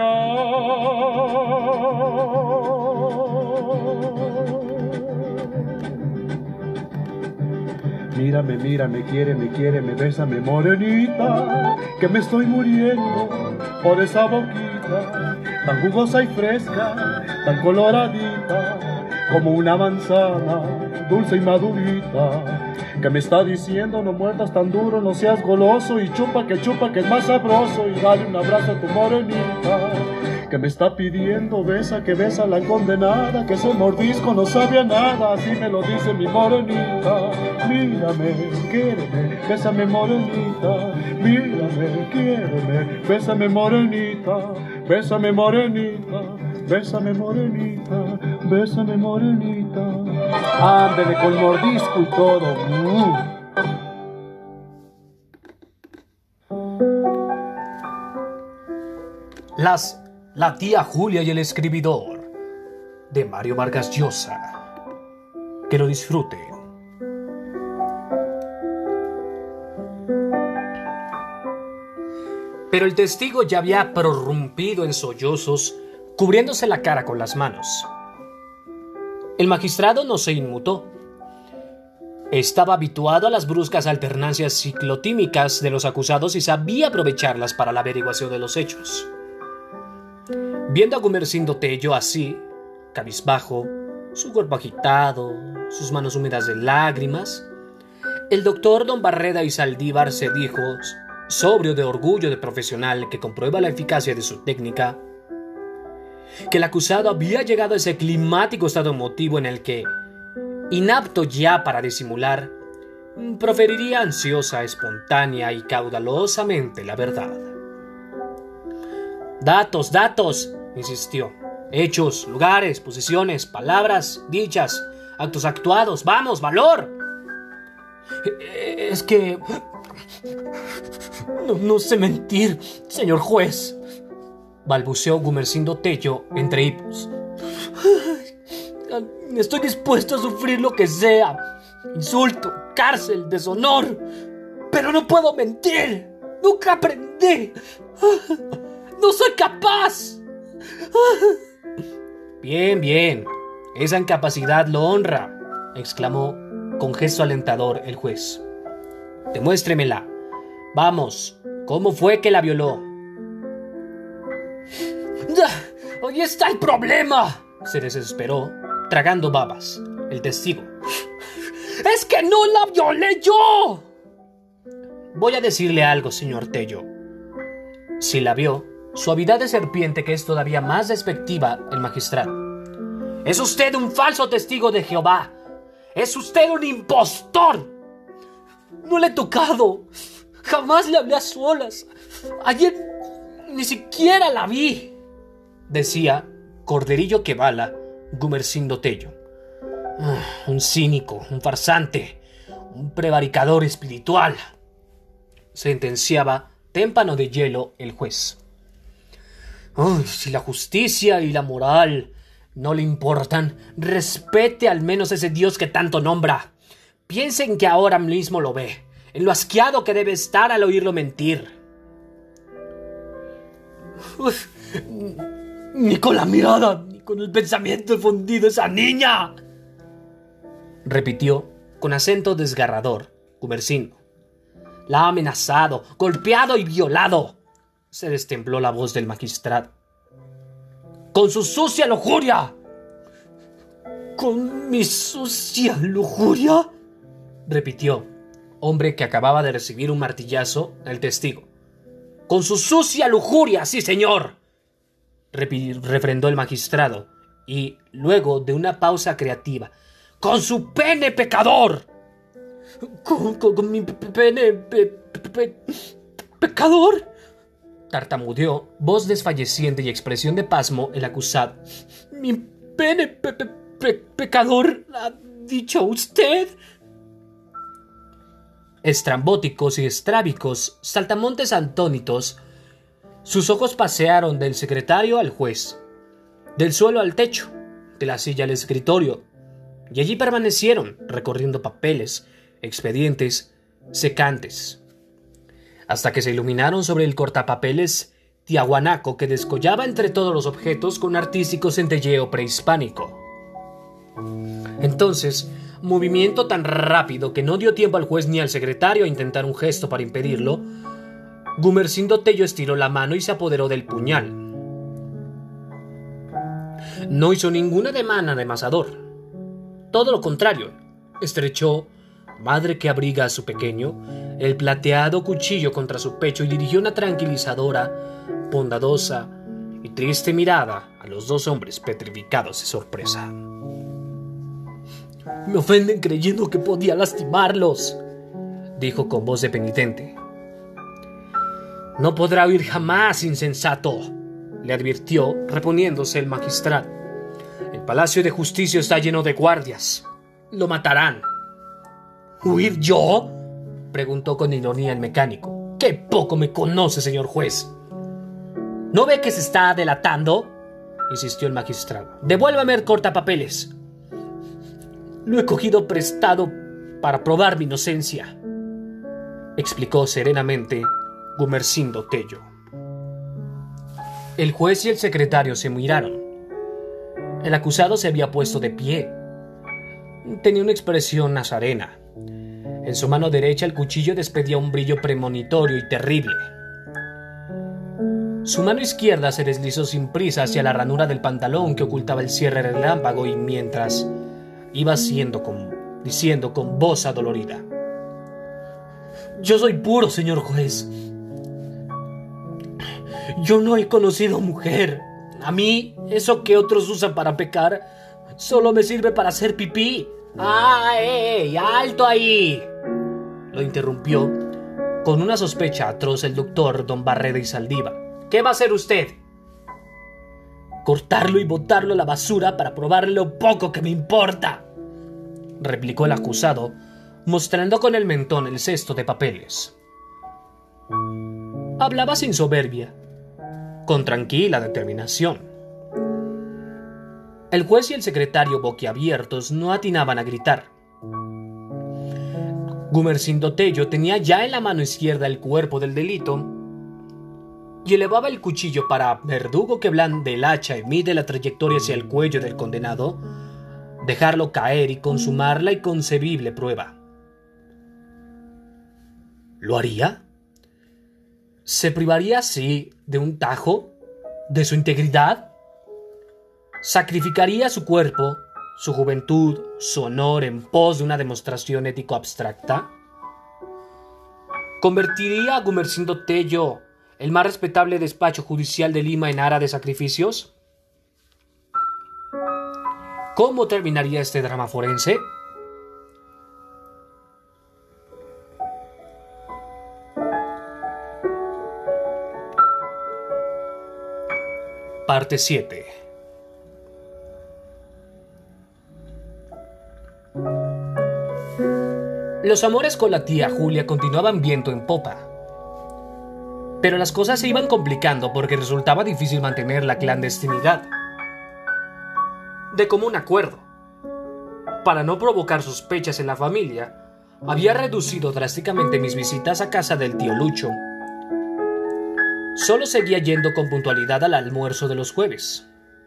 ay. Mírame, mírame, quiéreme, quiéreme, bésame, morenita, que me estoy muriendo por esa boquita, tan jugosa y fresca, tan coloradita, como una manzana, dulce y madurita, que me está diciendo no muerdas tan duro, no seas goloso, y chupa que chupa que es más sabroso, y dale un abrazo a tu morenita, que me está pidiendo besa que besa la condenada, que ese mordisco no sabe a nada, así me lo dice mi morenita. Mírame, quiéreme, bésame morenita, mírame, quiéreme, bésame morenita, bésame morenita, bésame morenita, bésame morenita. Ándale con mordisco y todo. Mm. Las La tía Julia y el escribidor, de Mario Vargas Llosa. Que lo disfrute. Pero el testigo ya había prorrumpido en sollozos, cubriéndose la cara con las manos. El magistrado no se inmutó. Estaba habituado a las bruscas alternancias ciclotímicas de los acusados y sabía aprovecharlas para la averiguación de los hechos. Viendo a Gumersindo Tello así, cabizbajo, su cuerpo agitado, sus manos húmedas de lágrimas, el doctor don Barreda y Saldívar se dijo, sobrio de orgullo de profesional que comprueba la eficacia de su técnica, que el acusado había llegado a ese climático estado emotivo en el que, inapto ya para disimular, proferiría ansiosa, espontánea y caudalosamente la verdad. Datos, datos, insistió. Hechos, lugares, posiciones, palabras, dichas, actos actuados. ¡Vamos, valor! Es que... No, no sé mentir, señor juez, balbuceó Gumersindo Tello entre hipos. Estoy dispuesto a sufrir lo que sea. Insulto, cárcel, deshonor. Pero no puedo mentir. Nunca aprendí. ¡No soy capaz! Bien, bien. Esa incapacidad lo honra, exclamó con gesto alentador el juez. Demuéstremela. Vamos, ¿cómo fue que la violó? ¡Ahí está el problema!, se desesperó, tragando babas, el testigo. ¡Es que no la violé yo! Voy a decirle algo, señor Tello. Si la vio, suavidad de serpiente que es todavía más despectiva el magistrado. Es usted un falso testigo de Jehová. Es usted un impostor. No le he tocado. Jamás le hablé a solas. Ayer ni siquiera la vi, decía Corderillo Quevala, Gumersindo Tello. Ah, un cínico, un farsante, un prevaricador espiritual, sentenciaba témpano de hielo el juez. Ay, si la justicia y la moral no le importan, respete al menos ese Dios que tanto nombra. Piensen que ahora mismo lo ve, en lo asqueado que debe estar al oírlo mentir. Uf, ni con la mirada, ni con el pensamiento fundido esa niña, repitió con acento desgarrador Gumersindo. La ha amenazado, golpeado y violado. Se destempló la voz del magistrado. ¡Con su sucia lujuria! ¿Con mi sucia lujuria?, repitió, hombre que acababa de recibir un martillazo, el testigo. ¡Con su sucia lujuria, sí, señor!, refrendó el magistrado, y luego de una pausa creativa. ¡Con su pene pecador! ¿Con, con, con mi pene pe, pe, pecador?, tartamudeó, voz desfalleciente y expresión de pasmo el acusado. Mi pene pe pe pe pecador, ¿ha dicho usted? Estrambóticos y estrábicos, saltamontes atónitos, sus ojos pasearon del secretario al juez, del suelo al techo, de la silla al escritorio, y allí permanecieron recorriendo papeles, expedientes, secantes, hasta que se iluminaron sobre el cortapapeles tiahuanaco que descollaba entre todos los objetos con artístico centelleo prehispánico. Entonces, movimiento tan rápido que no dio tiempo al juez ni al secretario a intentar un gesto para impedirlo, Gumersindo Tello estiró la mano y se apoderó del puñal. No hizo ninguna demanda de amasador. Todo lo contrario, estrechó, madre que abriga a su pequeño, el plateado cuchillo contra su pecho y dirigió una tranquilizadora, bondadosa y triste mirada a los dos hombres petrificados de sorpresa. «Me ofenden creyendo que podía lastimarlos», dijo con voz de penitente. «No podrá huir jamás, insensato», le advirtió, reponiéndose el magistral. «El Palacio de Justicia está lleno de guardias. Lo matarán». «¿Huir yo?», preguntó con ironía el mecánico. «¡Qué poco me conoce, señor juez!» «¿No ve que se está delatando?», insistió el magistrado. «Devuélvame el cortapapeles». «Lo he cogido prestado para probar mi inocencia», explicó serenamente Gumersindo Tello. El juez y el secretario se miraron. El acusado se había puesto de pie. Tenía una expresión nazarena. En su mano derecha el cuchillo despedía un brillo premonitorio y terrible. Su mano izquierda se deslizó sin prisa hacia la ranura del pantalón que ocultaba el cierre relámpago y mientras iba haciendo con, diciendo con voz adolorida: «Yo soy puro, señor juez. Yo no he conocido mujer. A mí, eso que otros usan para pecar, solo me sirve para hacer pipí». ¡Ay! ¡Alto ahí!, lo interrumpió con una sospecha atroz el doctor don Barreda y Saldívar. «¿Qué va a hacer usted?». «Cortarlo y botarlo a la basura para probarle lo poco que me importa», replicó el acusado, mostrando con el mentón el cesto de papeles. Hablaba sin soberbia, con tranquila determinación. El juez y el secretario, boquiabiertos, no atinaban a gritar. Gumersindo Tello tenía ya en la mano izquierda el cuerpo del delito y elevaba el cuchillo para, verdugo que blande el hacha y mide la trayectoria hacia el cuello del condenado, dejarlo caer y consumar la inconcebible prueba. ¿Lo haría? ¿Se privaría así de un tajo? ¿De su integridad? ¿Sacrificaría su cuerpo, su juventud, su honor en pos de una demostración ético abstracta? ¿Convertiría a Gumersindo Tello, el más respetable despacho judicial de Lima, en ara de sacrificios? ¿Cómo terminaría este drama forense? Parte siete. Los amores con la tía Julia continuaban viento en popa. Pero las cosas se iban complicando porque resultaba difícil mantener la clandestinidad. De común acuerdo, para no provocar sospechas en la familia, había reducido drásticamente mis visitas a casa del tío Lucho. Solo seguía yendo con puntualidad al almuerzo de los jueves.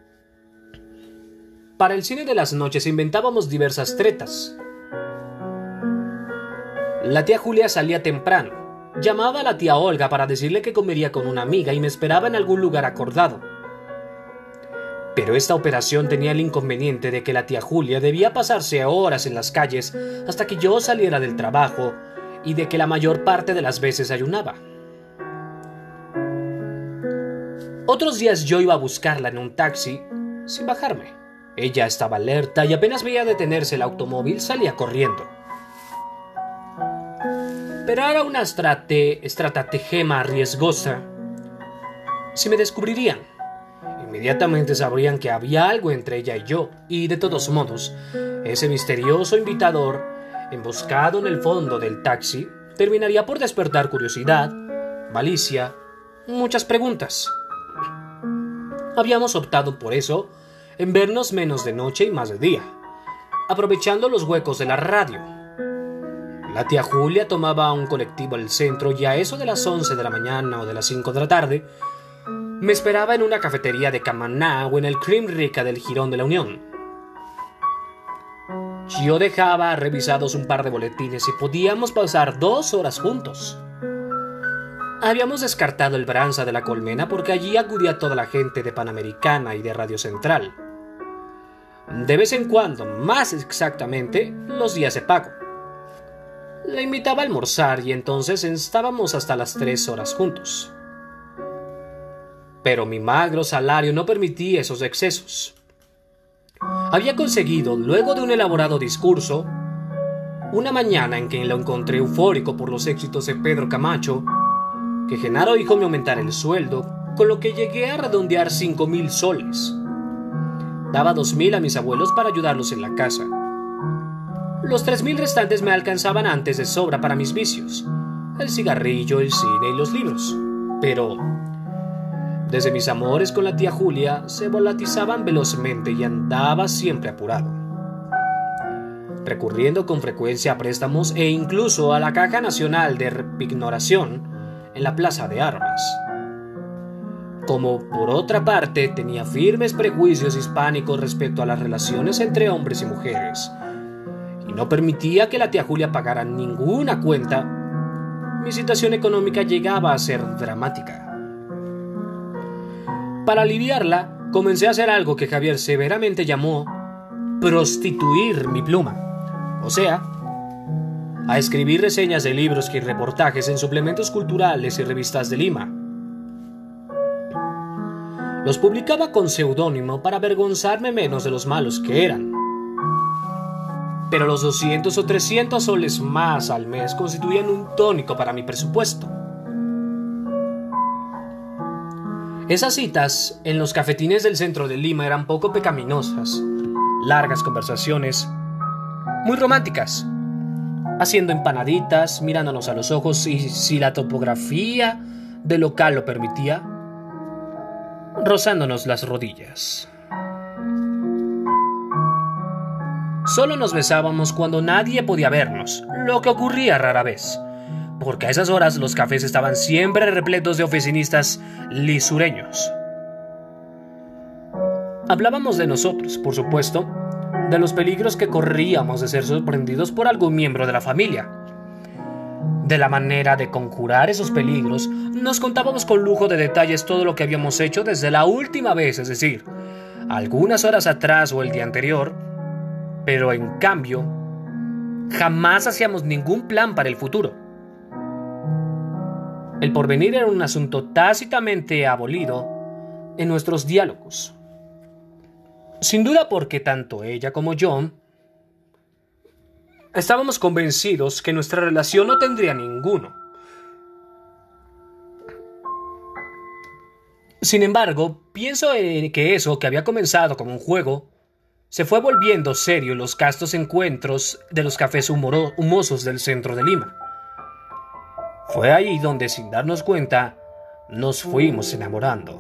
Para el cine de las noches inventábamos diversas tretas. La tía Julia salía temprano. Llamaba a la tía Olga para decirle que comería con una amiga y me esperaba en algún lugar acordado. Pero esta operación tenía el inconveniente de que la tía Julia debía pasarse horas en las calles hasta que yo saliera del trabajo y de que la mayor parte de las veces ayunaba. Otros días yo iba a buscarla en un taxi sin bajarme. Ella estaba alerta y apenas veía detenerse el automóvil salía corriendo. Pero era una estrate, estratagema riesgosa. Si me descubrirían, Inmediatamente sabrían que había algo entre ella y yo, y de todos modos, ese misterioso invitador, emboscado en el fondo del taxi, terminaría por despertar curiosidad, malicia, muchas preguntas. Habíamos optado por eso, en vernos menos de noche y más de día, aprovechando los huecos de la radio. La tía Julia tomaba un colectivo al centro y a eso de las once de la mañana o de las cinco de la tarde, me esperaba en una cafetería de Camaná o en el Cream Rica del Jirón de la Unión. Yo dejaba revisados un par de boletines y podíamos pasar dos horas juntos. Habíamos descartado el Branza de la Colmena porque allí acudía toda la gente de Panamericana y de Radio Central. De vez en cuando, más exactamente, los días de pago. La invitaba a almorzar y entonces estábamos hasta las tres horas juntos. Pero mi magro salario no permitía esos excesos. Había conseguido, luego de un elaborado discurso, una mañana en que lo encontré eufórico por los éxitos de Pedro Camacho, que Genaro dijo me aumentara el sueldo, con lo que llegué a redondear cinco mil soles. Daba dos mil a mis abuelos para ayudarlos en la casa. Los tres mil restantes me alcanzaban antes de sobra para mis vicios, el cigarrillo, el cine y los libros. Pero desde mis amores con la tía Julia se volatizaban velozmente y andaba siempre apurado, recurriendo con frecuencia a préstamos e incluso a la Caja Nacional de Repignoración en la Plaza de Armas. Como por otra parte tenía firmes prejuicios hispánicos respecto a las relaciones entre hombres y mujeres, y no permitía que la tía Julia pagara ninguna cuenta, mi situación económica llegaba a ser dramática. Para aliviarla, comencé a hacer algo que Javier severamente llamó prostituir mi pluma, o sea, a escribir reseñas de libros y reportajes en suplementos culturales y revistas de Lima. Los publicaba con seudónimo para avergonzarme menos de los malos que eran. Pero los doscientos o trescientos soles más al mes constituían un tónico para mi presupuesto. Esas citas en los cafetines del centro de Lima eran poco pecaminosas, largas conversaciones, muy románticas, haciendo empanaditas, mirándonos a los ojos y, si la topografía del local lo permitía, rozándonos las rodillas. Solo nos besábamos cuando nadie podía vernos, lo que ocurría rara vez, porque a esas horas los cafés estaban siempre repletos de oficinistas lisureños. Hablábamos de nosotros, por supuesto, de los peligros que corríamos de ser sorprendidos por algún miembro de la familia. De la manera de conjurar esos peligros, nos contábamos con lujo de detalles todo lo que habíamos hecho desde la última vez, es decir, algunas horas atrás o el día anterior, pero en cambio, jamás hacíamos ningún plan para el futuro. El porvenir era un asunto tácitamente abolido en nuestros diálogos. Sin duda porque tanto ella como yo estábamos convencidos que nuestra relación no tendría ninguno. Sin embargo, pienso en que eso que había comenzado como un juego se fue volviendo serio en los castos encuentros de los cafés humoro- humosos del centro de Lima. Fue ahí donde, sin darnos cuenta, nos fuimos enamorando.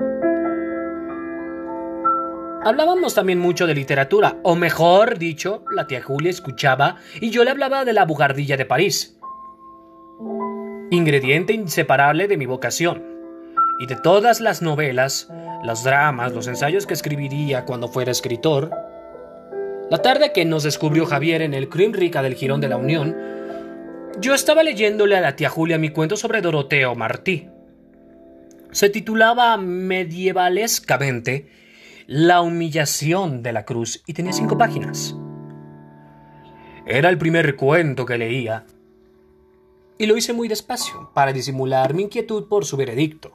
Hablábamos también mucho de literatura, o mejor dicho, la tía Julia escuchaba y yo le hablaba de la bujardilla de París, ingrediente inseparable de mi vocación, y de todas las novelas, los dramas, los ensayos que escribiría cuando fuera escritor. La tarde que nos descubrió Javier en el Cream Rica del Jirón de la Unión, yo estaba leyéndole a la tía Julia mi cuento sobre Doroteo Martí. Se titulaba medievalescamente La humillación de la cruz y tenía cinco páginas. Era el primer cuento que leía y lo hice muy despacio para disimular mi inquietud por su veredicto.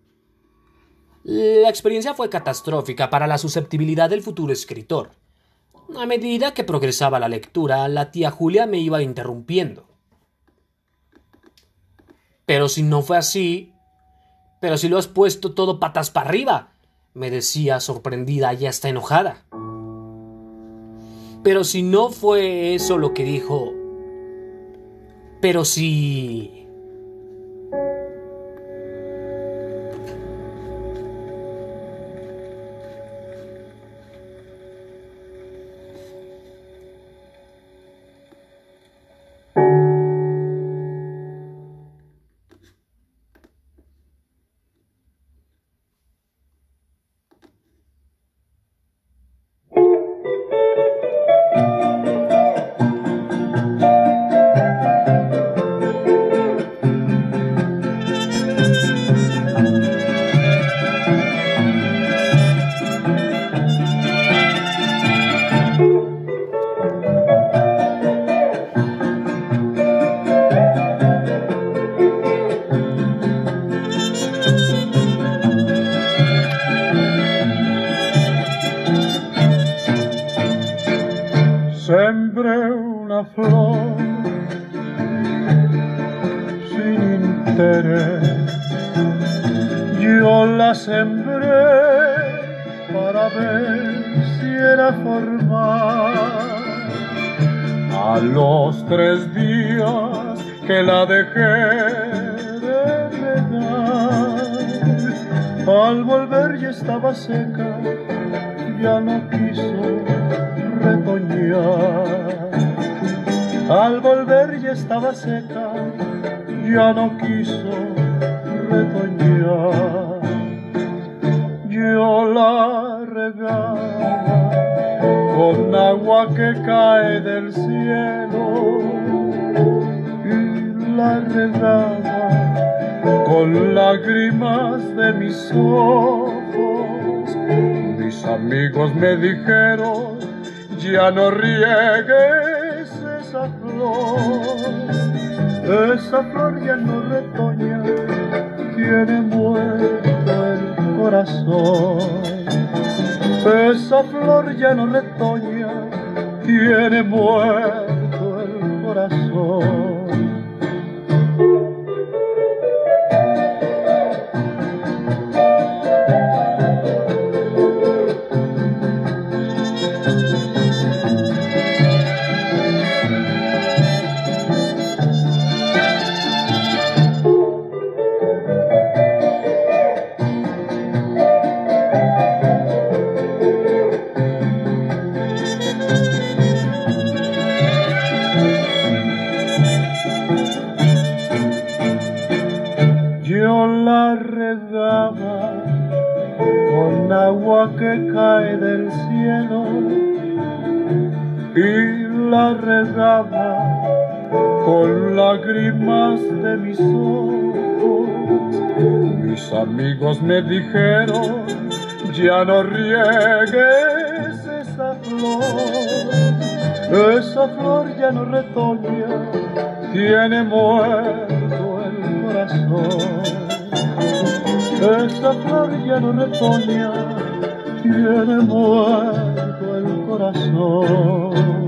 La experiencia fue catastrófica para la susceptibilidad del futuro escritor. A medida que progresaba la lectura, la tía Julia me iba interrumpiendo. Pero si no fue así, pero si lo has puesto todo patas para arriba, me decía sorprendida y hasta enojada. Pero si no fue eso lo que dijo, pero si... Sembré una flor sin interés, yo la sembré para ver si era formal. A los tres días que la dejé de regar, al volver ya estaba seca, ya no quiso retoñar. Al volver ya estaba seca, ya no quiso retoñar. Yo la regaba con agua que cae del cielo y la regaba con lágrimas de mis ojos. Mis amigos me dijeron: ya no riegues esa flor, esa flor ya no retoña, tiene muerto el corazón. Esa flor ya no retoña, tiene muerto el corazón. Yo la regaba con agua que cae del cielo y la regaba con lágrimas de mis ojos. Mis amigos me dijeron: ya no riegues esa flor, esa flor ya no retoña, tiene muerto el corazón. Esa flor ya no retoña, tiene muerto el corazón.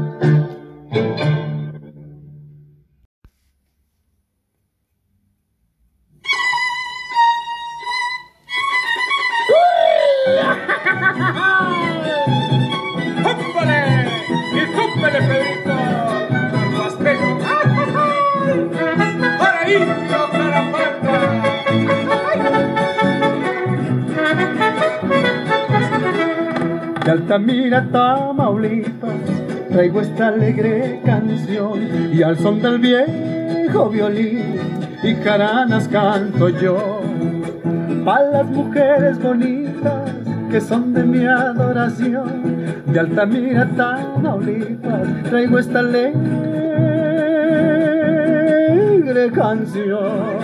¡Cúmpale! ¡Y cúmpale, Pedrito! ¡Con Azteco! ¡Para ahí, yo para Panda! De Altamira, Tamaulipas, traigo esta alegre canción, y al son del viejo violín y jaranas canto yo. Pa' las mujeres bonitas que son de mi adoración, de Altamira, Tamaulipas, traigo esta alegre canción.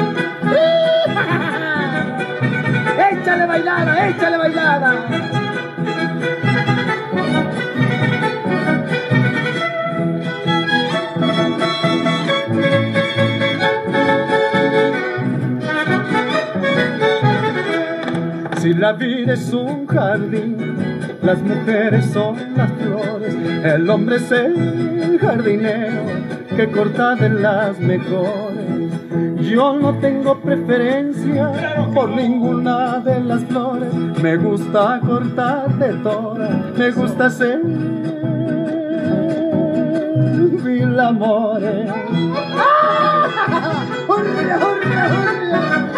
¡Échale bailada, échale bailada! Si la vida es un jardín, las mujeres son las flores, el hombre es el jardinero que corta de las mejores. Yo Yo no tengo preferencia por ninguna de las flores. Me gusta cortar de todas, me gusta ser mil amores. ¡Ah! ¡Hurria, hurria, hurria!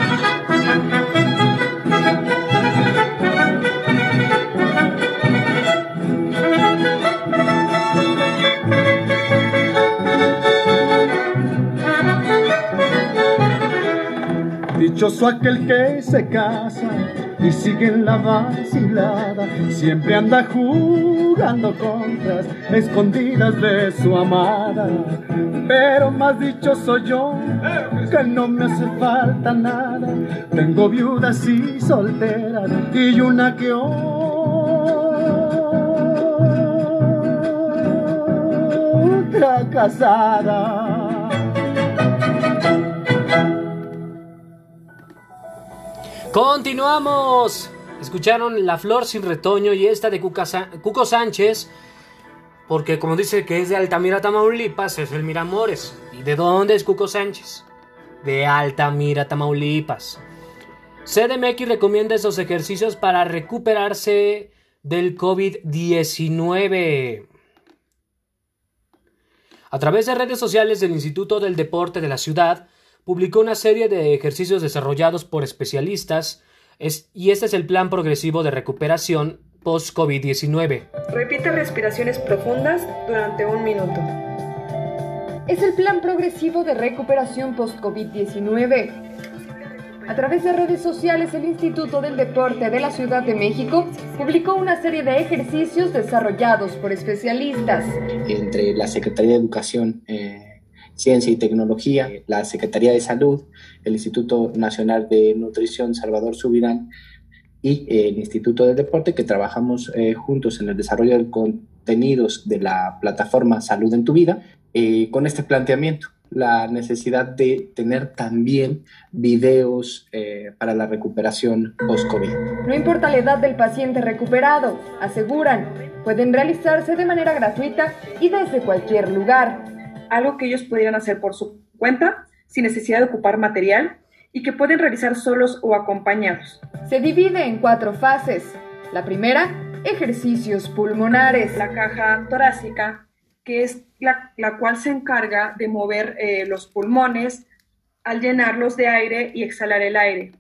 Dichoso aquel que se casa y sigue en la vacilada, siempre anda jugando contras escondidas de su amada. Pero más dichoso yo, que no me hace falta nada. Tengo viudas y solteras y una que otra casada. Continuamos. Escucharon La Flor Sin Retoño y esta de Cuca Sa- Cuco Sánchez, porque como dice que es de Altamira, Tamaulipas, es el Miramores. ¿Y de dónde es Cuco Sánchez? De Altamira, Tamaulipas. C D M X recomienda esos ejercicios para recuperarse del COVID diecinueve. A través de redes sociales del Instituto del Deporte de la ciudad, publicó una serie de ejercicios desarrollados por especialistas es, y este es el plan progresivo de recuperación post-COVID diecinueve. Repite respiraciones profundas durante un minuto. Es el plan progresivo de recuperación post-COVID diecinueve. A través de redes sociales, el Instituto del Deporte de la Ciudad de México publicó una serie de ejercicios desarrollados por especialistas. Entre la Secretaría de Educación, eh, Ciencia y Tecnología, la Secretaría de Salud, el Instituto Nacional de Nutrición Salvador Subirán y eh, el Instituto del Deporte, que trabajamos eh, juntos en el desarrollo de contenidos de la plataforma Salud en tu Vida, eh, con este planteamiento, la necesidad de tener también videos eh, para la recuperación post-COVID. No importa la edad del paciente recuperado, aseguran, pueden realizarse de manera gratuita y desde cualquier lugar. Algo que ellos pudieran hacer por su cuenta, sin necesidad de ocupar material, y que pueden realizar solos o acompañados. Se divide en cuatro fases. La primera, ejercicios pulmonares. La caja torácica, que es la, la cual se encarga de mover eh, los pulmones al llenarlos de aire y exhalar el aire.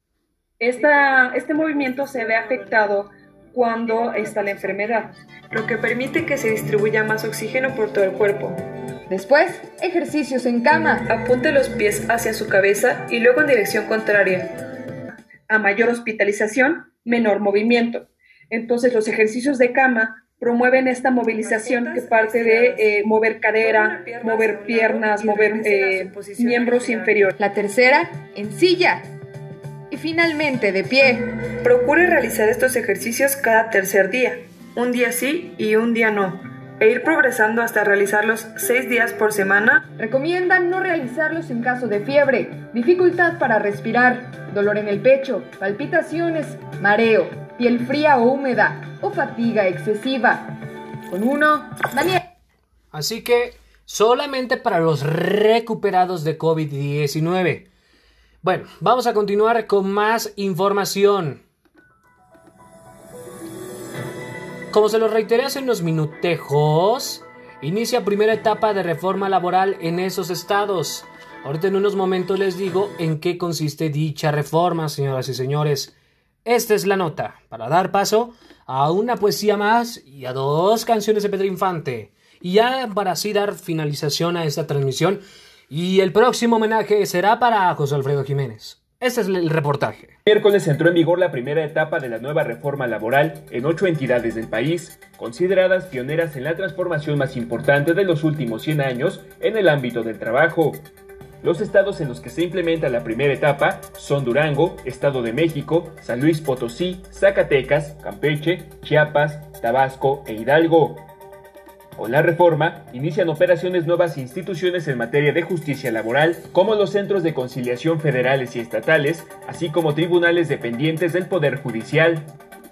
Esta, este movimiento se ve afectado cuando está la enfermedad, lo que permite que se distribuya más oxígeno por todo el cuerpo. Después, ejercicios en cama. Apunte los pies hacia su cabeza y luego en dirección contraria. A mayor hospitalización, menor movimiento. Entonces, los ejercicios de cama promueven esta movilización que parte de eh, mover cadera, mover piernas, mover eh, miembros inferiores. La tercera, en silla. Y finalmente, de pie. Procure realizar estos ejercicios cada tercer día. Un día sí y un día no. E ir progresando hasta realizarlos seis días por semana. Recomiendan no realizarlos en caso de fiebre, dificultad para respirar, dolor en el pecho, palpitaciones, mareo, piel fría o húmeda o fatiga excesiva. Con uno, Daniel. Así que solamente para los recuperados de COVID diecinueve. Bueno, vamos a continuar con más información. Como se lo reiteré hace unos minutejos, inicia primera etapa de reforma laboral en esos estados. Ahorita en unos momentos les digo en qué consiste dicha reforma, señoras y señores. Esta es la nota, para dar paso a una poesía más y a dos canciones de Pedro Infante. Y ya para así dar finalización a esta transmisión. Y el próximo homenaje será para José Alfredo Jiménez. Este es el reportaje. Miércoles entró en vigor la primera etapa de la nueva reforma laboral en ocho entidades del país, consideradas pioneras en la transformación más importante de los últimos cien años en el ámbito del trabajo. Los estados en los que se implementa la primera etapa son Durango, Estado de México, San Luis Potosí, Zacatecas, Campeche, Chiapas, Tabasco e Hidalgo. Con la reforma, inician operaciones nuevas instituciones en materia de justicia laboral, como los centros de conciliación federales y estatales, así como tribunales dependientes del Poder Judicial.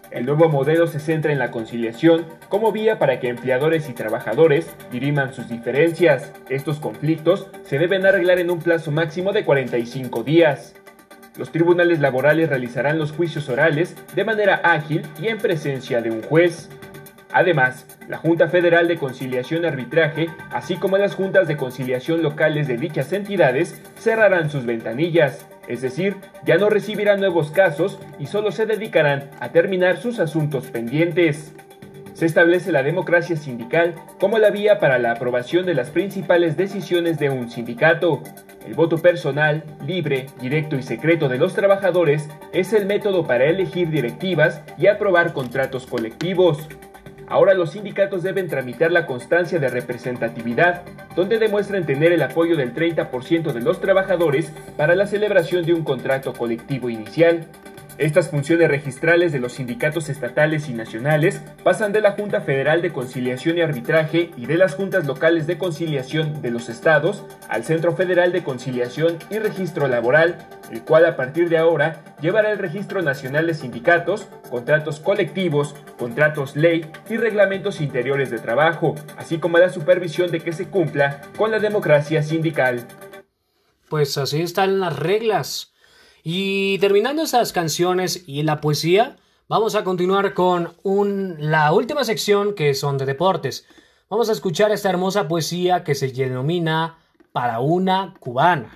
El nuevo modelo se centra en la conciliación como vía para que empleadores y trabajadores diriman sus diferencias. Estos conflictos se deben arreglar en un plazo máximo de cuarenta y cinco días. Los tribunales laborales realizarán los juicios orales de manera ágil y en presencia de un juez. Además, la Junta Federal de Conciliación y Arbitraje, así como las juntas de conciliación locales de dichas entidades, cerrarán sus ventanillas, es decir, ya no recibirán nuevos casos y solo se dedicarán a terminar sus asuntos pendientes. Se establece la democracia sindical como la vía para la aprobación de las principales decisiones de un sindicato. El voto personal, libre, directo y secreto de los trabajadores es el método para elegir directivas y aprobar contratos colectivos. Ahora los sindicatos deben tramitar la constancia de representatividad, donde demuestran tener el apoyo del treinta por ciento de los trabajadores para la celebración de un contrato colectivo inicial. Estas funciones registrales de los sindicatos estatales y nacionales pasan de la Junta Federal de Conciliación y Arbitraje y de las juntas locales de conciliación de los estados al Centro Federal de Conciliación y Registro Laboral, el cual a partir de ahora llevará el Registro Nacional de Sindicatos, contratos colectivos, contratos ley y reglamentos interiores de trabajo, así como la supervisión de que se cumpla con la democracia sindical. Pues así están las reglas. Y terminando estas canciones y la poesía, vamos a continuar con un, la última sección, que son de deportes. Vamos a escuchar esta hermosa poesía que se denomina Para una cubana.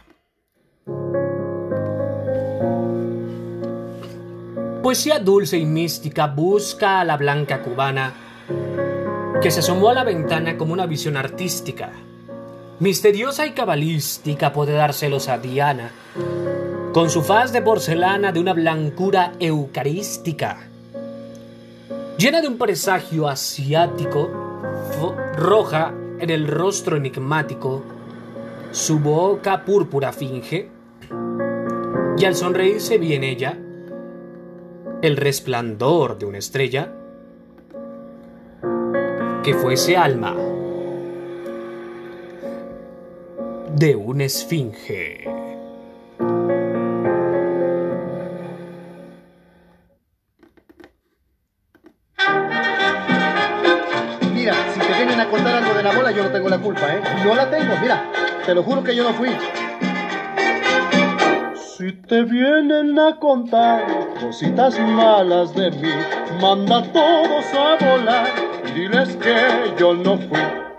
Poesía dulce y mística busca a la blanca cubana, que se asomó a la ventana como una visión artística. Misteriosa y cabalística puede dárselos a Diana, con su faz de porcelana de una blancura eucarística, llena de un presagio asiático, roja en el rostro enigmático, su boca púrpura finge, y al sonreírse vi en ella el resplandor de una estrella, que fuese alma de una esfinge. Mira, si te vienen a contar algo de la bola, yo no tengo la culpa, ¿eh? No la tengo, mira, te lo juro que yo no fui. Si te vienen a contar cositas malas de mí, manda a todos a volar y diles que yo no fui.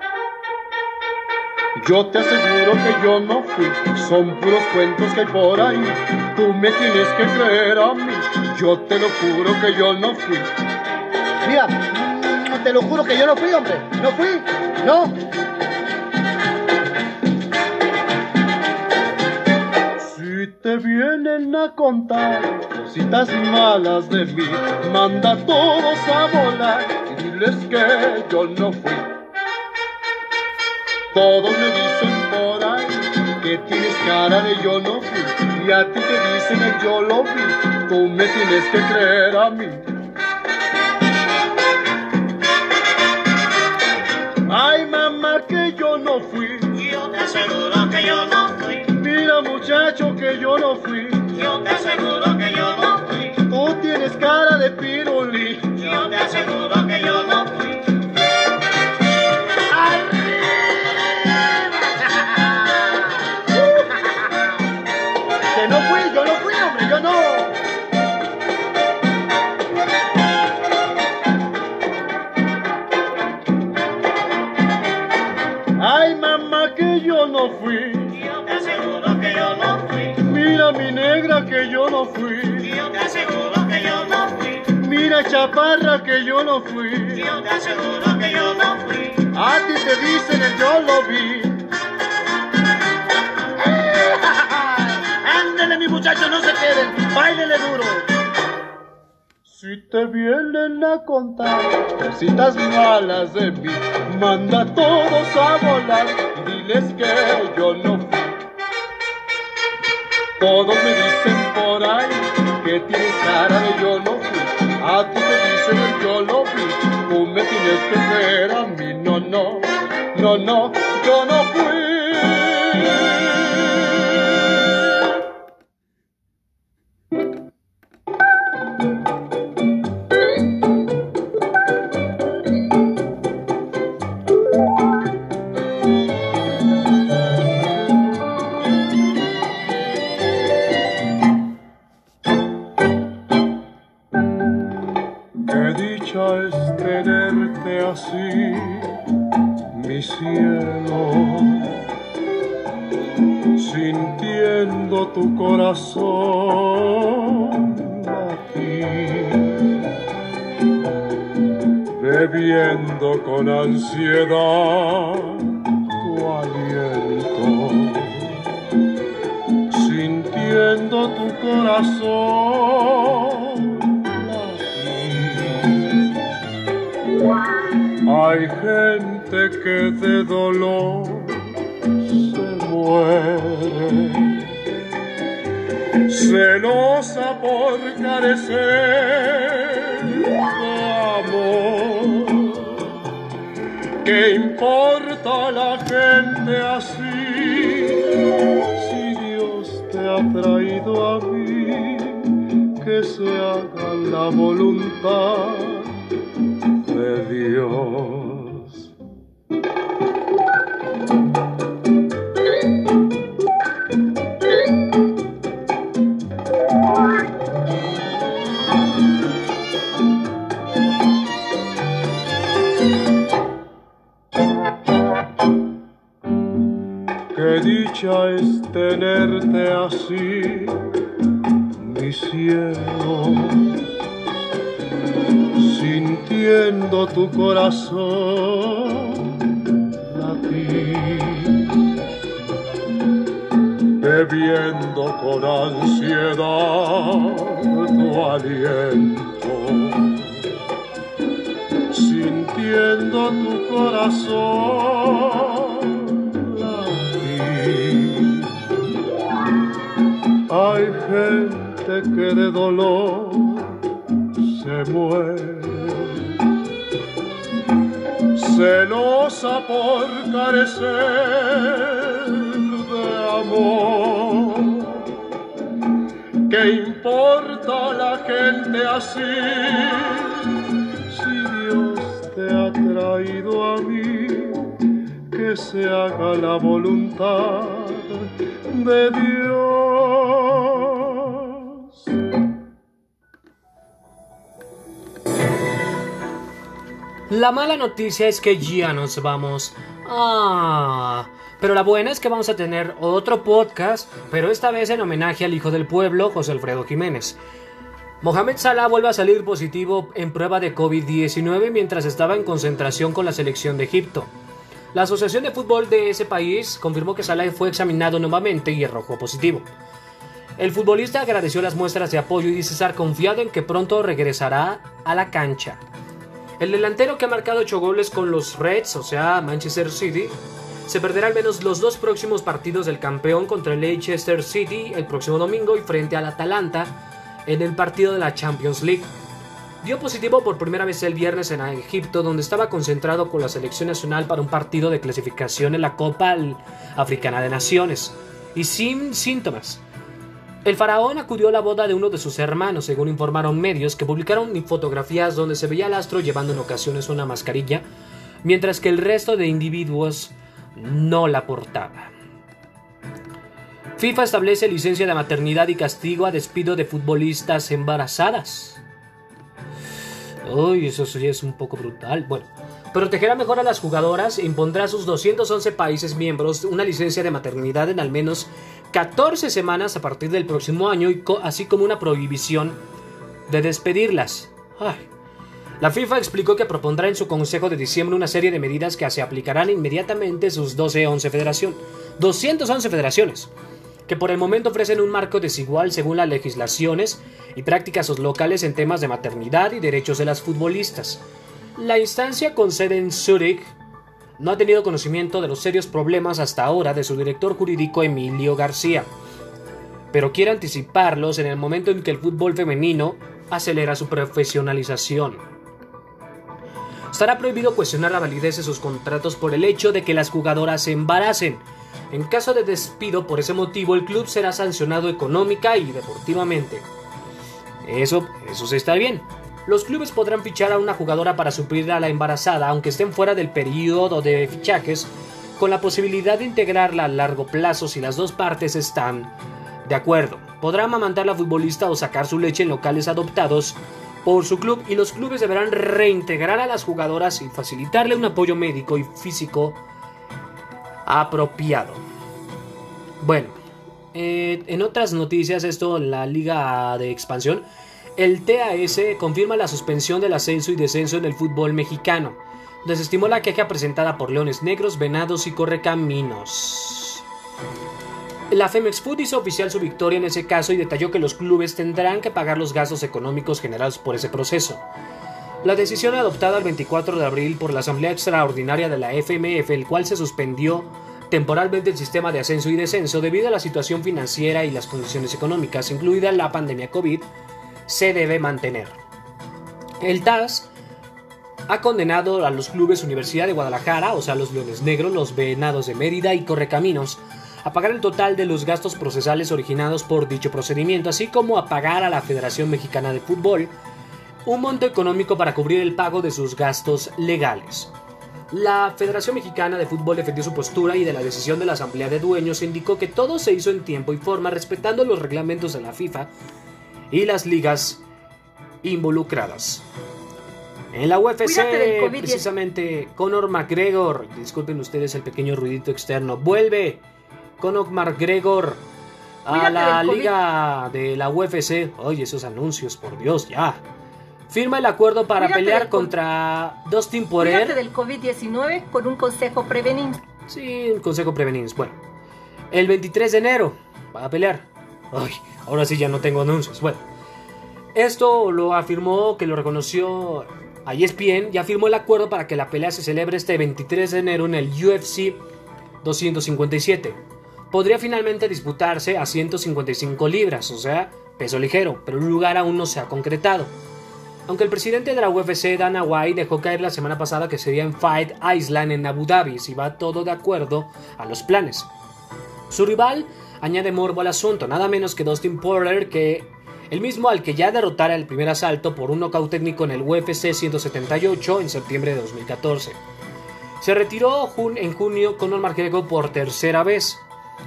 Yo te aseguro que yo no fui, son puros cuentos que hay por ahí. Tú me tienes que creer a mí, yo te lo juro que yo no fui. Mira, te lo juro que yo no fui, hombre, no fui, no. Si te vienen a contar cositas malas de mí, manda a todos a volar y diles que yo no fui. Todos me dicen por ahí que tienes cara de yo no fui, y a ti te dicen el yo lo vi, tú me tienes que creer a mí. Ay, mamá, que yo no fui. Yo te aseguro que yo no fui. Mira, muchacho, que yo no fui. Yo te aseguro que yo no fui. Tú tienes cara de pirulí. Yo te aseguro que yo no fui. Que no fui, yo no fui, hombre, yo no. Ay, mamá, que yo no fui. Yo te aseguro que yo no fui. Mira, mi negra, que yo no fui. Yo te aseguro que yo no fui. Mira, chaparra, que yo no fui. Yo te aseguro que yo no fui. A ti te dicen el yo lo vi. Ándale, mi muchacho, no se queden, báilele duro. Si te vienen a contar cositas malas de mí, manda a todos a volar y diles que yo no fui. Todos me dicen por ahí que tienes cara de yo no fui. A ti te dicen el yo lo vi, tú me tienes que creer a mí. No, no, no, no, yo no fui. sintiendo tu corazón latir, bebiendo con ansiedad tu aliento, sintiendo tu corazón latir. Hay gente que de dolor se muere, celosa por carecer de amor. ¿Qué importa la gente así si Dios te ha traído a mí? Que se haga la voluntad de Dios. Qué dicha es tenerte así, mi cielo, sintiendo tu corazón latir, bebiendo con ansiedad tu aliento, sintiendo tu corazón. Hay gente que de dolor se muere, celosa por carecer de amor. ¿Qué importa la gente así si Dios te ha traído a mí? Que se haga la voluntad de Dios. La mala noticia es que ya nos vamos. Ah, pero la buena es que vamos a tener otro podcast, pero esta vez en homenaje al hijo del pueblo, José Alfredo Jiménez. Mohamed Salah vuelve a salir positivo en prueba de COVID diecinueve mientras estaba en concentración con la selección de Egipto. La Asociación de Fútbol de ese país confirmó que Salah fue examinado nuevamente y arrojó positivo. El futbolista agradeció las muestras de apoyo y dice estar confiado en que pronto regresará a la cancha. El delantero, que ha marcado ocho goles con los Reds, o sea, Manchester City, se perderá al menos los dos próximos partidos del campeón contra el Leicester City el próximo domingo y frente al Atalanta en el partido de la Champions League. Dio positivo por primera vez el viernes en Egipto, donde estaba concentrado con la selección nacional para un partido de clasificación en la Copa Africana de Naciones, y sin síntomas. El faraón acudió a la boda de uno de sus hermanos, según informaron medios que publicaron fotografías donde se veía al astro llevando en ocasiones una mascarilla, mientras que el resto de individuos no la portaba. FIFA establece licencia de maternidad y castigo a despido de futbolistas embarazadas. Uy, eso sí es un poco brutal. Bueno, protegerá mejor a las jugadoras e impondrá a sus doscientos once países miembros una licencia de maternidad en al menos catorce semanas a partir del próximo año, y co- así como una prohibición de despedirlas. Ay. La FIFA explicó que propondrá en su consejo de diciembre una serie de medidas que se aplicarán inmediatamente a sus doce once federaciones, doscientas once federaciones, que por el momento ofrecen un marco desigual según las legislaciones y prácticas locales en temas de maternidad y derechos de las futbolistas. La instancia, con sede en Zúrich, no ha tenido conocimiento de los serios problemas hasta ahora de su director jurídico Emilio García, pero quiere anticiparlos en el momento en que el fútbol femenino acelera su profesionalización. Estará prohibido cuestionar la validez de sus contratos por el hecho de que las jugadoras se embaracen. En caso de despido por ese motivo, el club será sancionado económica y deportivamente. Eso, eso sí está bien. Los clubes podrán fichar a una jugadora para suplir a la embarazada, aunque estén fuera del periodo de fichajes, con la posibilidad de integrarla a largo plazo si las dos partes están de acuerdo. Podrá amamantar a la futbolista o sacar su leche en locales adoptados por su club, y los clubes deberán reintegrar a las jugadoras y facilitarle un apoyo médico y físico apropiado. Bueno, eh, en otras noticias, esto en la Liga de Expansión, el T A S confirma la suspensión del ascenso y descenso en el fútbol mexicano. Desestimó la queja presentada por Leones Negros, Venados y Correcaminos. La Femex Food hizo oficial su victoria en ese caso y detalló que los clubes tendrán que pagar los gastos económicos generados por ese proceso. La decisión adoptada el veinticuatro de abril por la Asamblea Extraordinaria de la F M F, el cual se suspendió temporalmente el sistema de ascenso y descenso debido a la situación financiera y las condiciones económicas, incluida la pandemia COVID, se debe mantener. El T A S ha condenado a los clubes Universidad de Guadalajara, o sea los Leones Negros, los Venados de Mérida y Correcaminos, a pagar el total de los gastos procesales originados por dicho procedimiento, así como a pagar a la Federación Mexicana de Fútbol un monto económico para cubrir el pago de sus gastos legales. La Federación Mexicana de Fútbol defendió su postura y de la decisión de la Asamblea de Dueños indicó que todo se hizo en tiempo y forma respetando los reglamentos de la FIFA y las ligas involucradas. En la U F C, precisamente, Conor McGregor, disculpen ustedes el pequeño ruidito externo, vuelve Conor McGregor a Cuídate la liga de la U F C. Oye, esos anuncios, por Dios, ya. Firma el acuerdo para Cuídate pelear contra Dustin Poirier. Cuídate del COVID diecinueve con un consejo Prevenins. Sí, un consejo Prevenins. Bueno, el veintitrés de enero va a pelear. Ay, ahora sí ya no tengo anuncios. Bueno, esto lo afirmó, que lo reconoció a E S P N, ya firmó el acuerdo para que la pelea se celebre este veintitrés de enero en el U F C doscientos cincuenta y siete. Podría finalmente disputarse a ciento cincuenta y cinco libras, o sea, peso ligero, pero el lugar aún no se ha concretado. Aunque el presidente de la U F C, Dana White, dejó caer la semana pasada que sería en Fight Island en Abu Dhabi, si va todo de acuerdo a los planes. Su rival añade morbo al asunto, nada menos que Dustin Poirier, que el mismo al que ya derrotara el primer asalto por un nocaut técnico en el U F C ciento setenta y ocho en septiembre de dos mil catorce. Se retiró en junio Conor McGregor por tercera vez.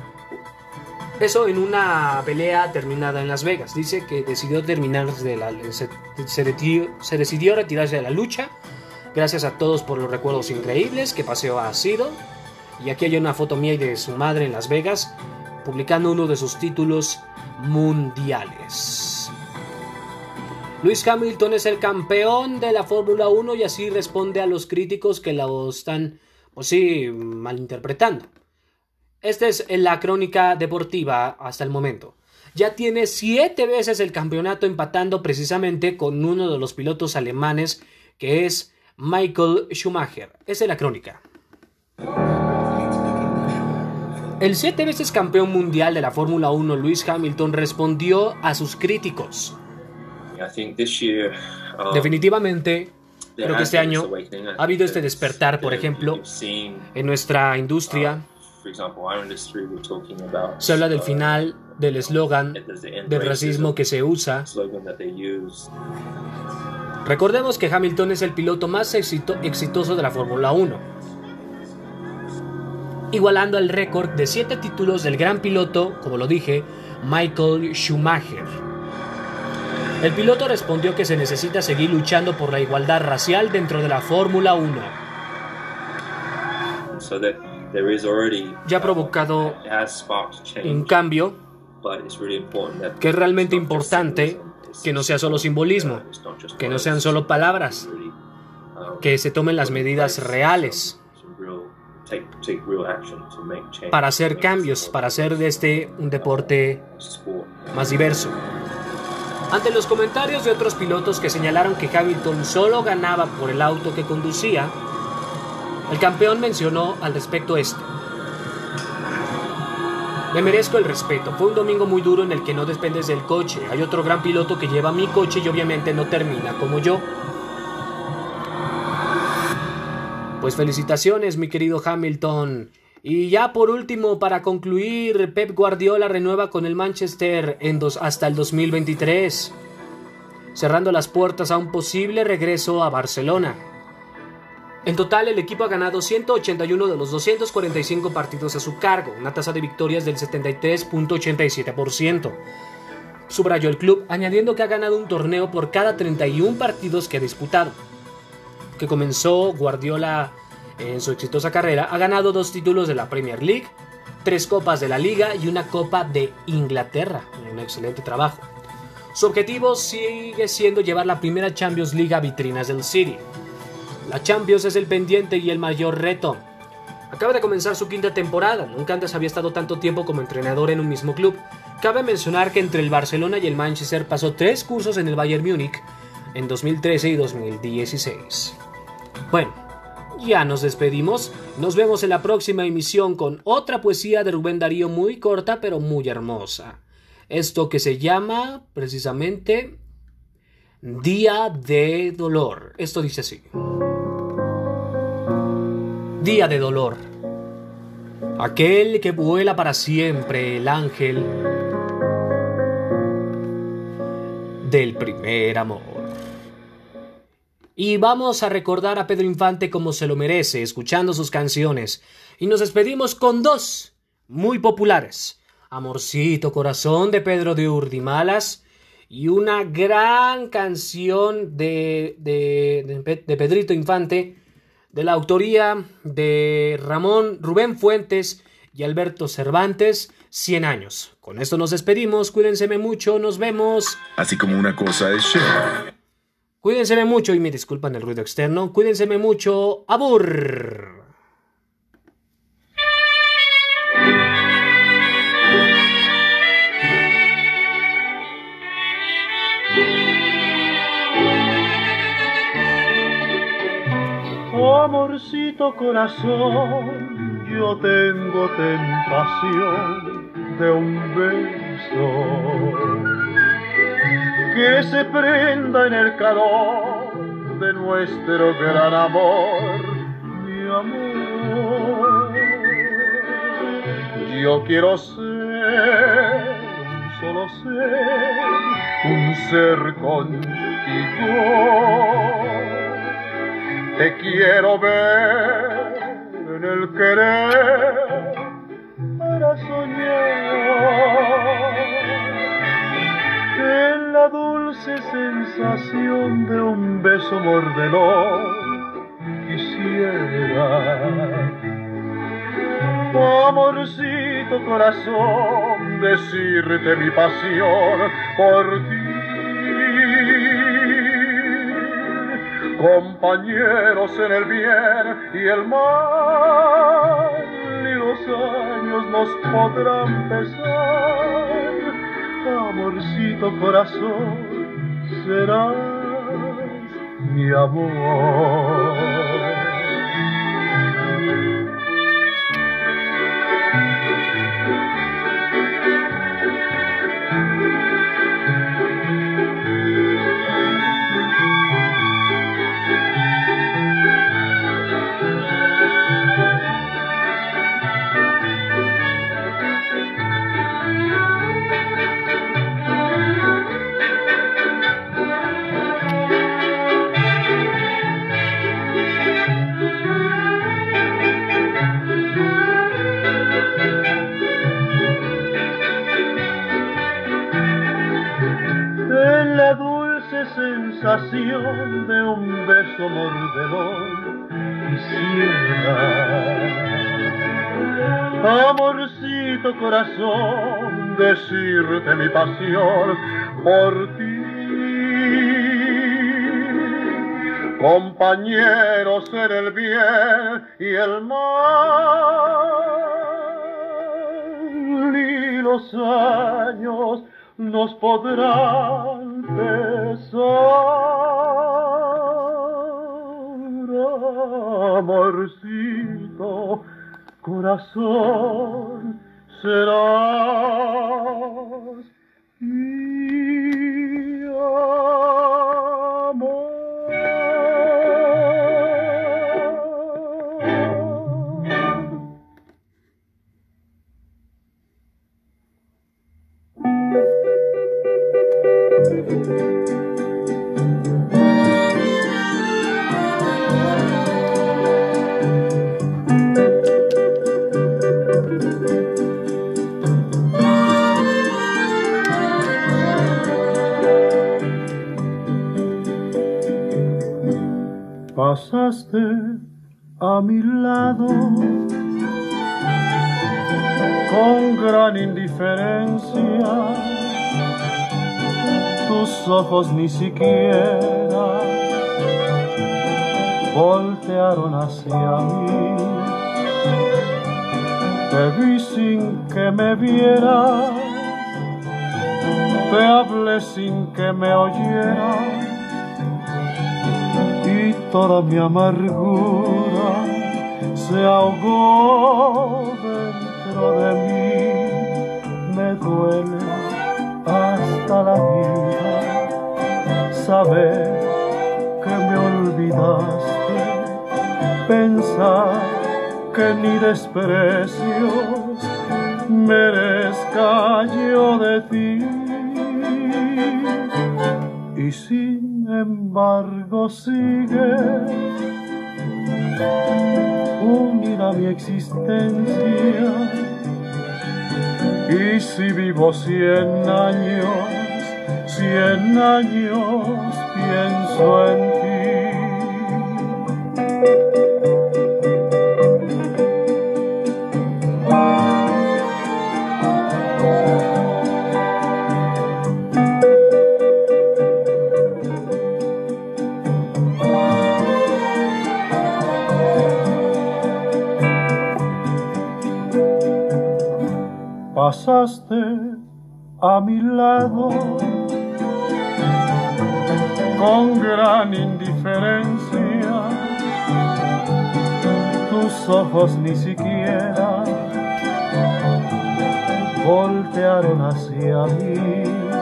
Eso en una pelea terminada en Las Vegas. Dice que decidió terminar de la, se, se, decidió, se decidió retirarse de la lucha. Gracias a todos por los recuerdos increíbles. Qué paseo ha sido. Y aquí hay una foto mía y de su madre en Las Vegas, publicando uno de sus títulos mundiales. Lewis Hamilton es el campeón de la Fórmula uno y así responde a los críticos que lo están, pues sí, malinterpretando. Esta es la crónica deportiva hasta el momento. Ya tiene siete veces el campeonato, empatando precisamente con uno de los pilotos alemanes, que es Michael Schumacher. Esa es la crónica. El siete veces campeón mundial de la Fórmula uno, Lewis Hamilton, respondió a sus críticos. Definitivamente, creo que este año ha habido este despertar, por ejemplo, en nuestra industria. Se habla del final del eslogan del racismo que se usa. Recordemos que Hamilton es el piloto más exito- exitoso de la Fórmula uno, igualando el récord de siete títulos del gran piloto, como lo dije, Michael Schumacher. El piloto respondió que se necesita seguir luchando por la igualdad racial dentro de la Fórmula uno. Ya ha provocado un cambio que es realmente importante, que no sea solo simbolismo, que no sean solo palabras, que se tomen las medidas reales para hacer cambios, para hacer de este un deporte más diverso. Ante los comentarios de otros pilotos que señalaron que Hamilton solo ganaba por el auto que conducía, el campeón mencionó al respecto esto: me merezco el respeto, fue un domingo muy duro en el que no dependes del coche, hay otro gran piloto que lleva mi coche y obviamente no termina como yo. Pues felicitaciones, mi querido Hamilton. Y ya por último, para concluir, Pep Guardiola renueva con el Manchester en dos, hasta el dos mil veintitrés, cerrando las puertas a un posible regreso a Barcelona. En total, el equipo ha ganado ciento ochenta y uno de los doscientos cuarenta y cinco partidos a su cargo, una tasa de victorias del setenta y tres punto ochenta y siete por ciento. Subrayó el club, añadiendo que ha ganado un torneo por cada treinta y uno partidos que ha disputado. Que comenzó Guardiola en su exitosa carrera, ha ganado dos títulos de la Premier League, tres copas de la Liga y una Copa de Inglaterra. Un excelente trabajo. Su objetivo sigue siendo llevar la primera Champions League a vitrinas del City. La Champions es el pendiente y el mayor reto. Acaba de comenzar su quinta temporada. Nunca antes había estado tanto tiempo como entrenador en un mismo club. Cabe mencionar que entre el Barcelona y el Manchester pasó tres cursos en el Bayern Múnich en dos mil trece y dos mil dieciséis. Bueno, ya nos despedimos. Nos vemos en la próxima emisión con otra poesía de Rubén Darío muy corta pero muy hermosa. Esto que se llama precisamente Día de Dolor. Esto dice así. Día de dolor. Aquel que vuela para siempre, el ángel del primer amor. Y vamos a recordar a Pedro Infante como se lo merece, escuchando sus canciones. Y nos despedimos con dos muy populares. Amorcito Corazón de Pedro de Urdimalas y una gran canción de, de, de, de Pedrito Infante, de la autoría de Ramón Rubén Fuentes y Alberto Cervantes, cien años. Con esto nos despedimos, cuídense mucho, nos vemos. Así como una cosa es Cher. Cuídense mucho y me disculpan el ruido externo. Cuídense mucho, abur. Amorcito corazón, yo tengo tentación de un beso que se prenda en el calor de nuestro gran amor, mi amor. Yo quiero ser un solo ser, un ser contigo. Te quiero ver en el querer para soñar en la dulce sensación de un beso mordelón. Quisiera, amorcito corazón, decirte mi pasión por ti. Compañeros en el bien y el mal, y los años nos podrán pesar. Amorcito corazón, serás mi amor. Sensación de un beso mordelón, quisiera, amorcito corazón, decirte mi pasión por ti. Compañeros en el bien y el mal, y los años nos podrán pesar. Amorcito corazón, serás mi amor. Pasaste a mi lado con gran indiferencia. Tus ojos ni siquiera voltearon hacia mí. Te vi sin que me vieras, te hablé sin que me oyeras, y toda mi amargura se ahogó dentro de mí. Me duele hasta la vida saber que me olvidaste, pensar que ni desprecios merezca yo de ti. Y sin embargo sigue unida mi existencia. Y si vivo cien años, cien años pienso en ti. Pasaste a mi lado con gran indiferencia, tus ojos ni siquiera voltearon hacia mí.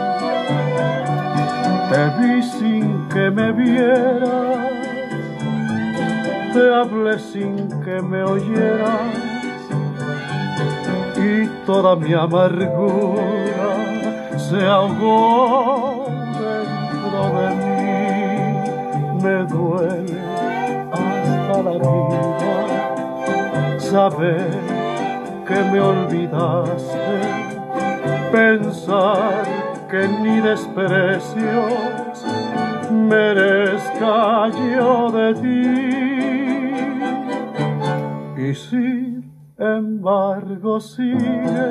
Te vi sin que me vieras, te hablé sin que me oyeras, y toda mi amargura se ahogó dentro de mí. Me duele hasta la vida saber que me olvidaste, pensar que ni desprecios merezca yo de ti. Y si embargo sigue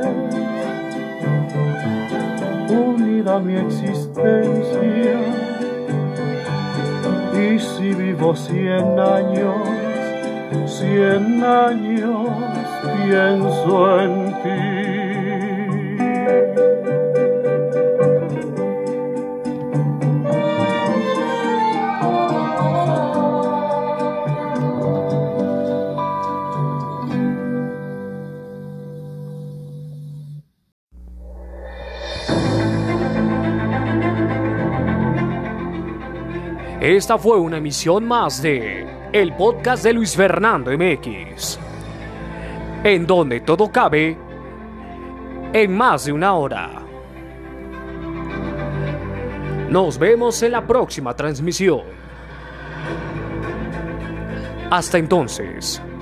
unida mi existencia, y si vivo cien años, cien años pienso en ti. Esta fue una emisión más de el podcast de Luis Fernando M X, en donde todo cabe en más de una hora. Nos vemos en la próxima transmisión. Hasta entonces.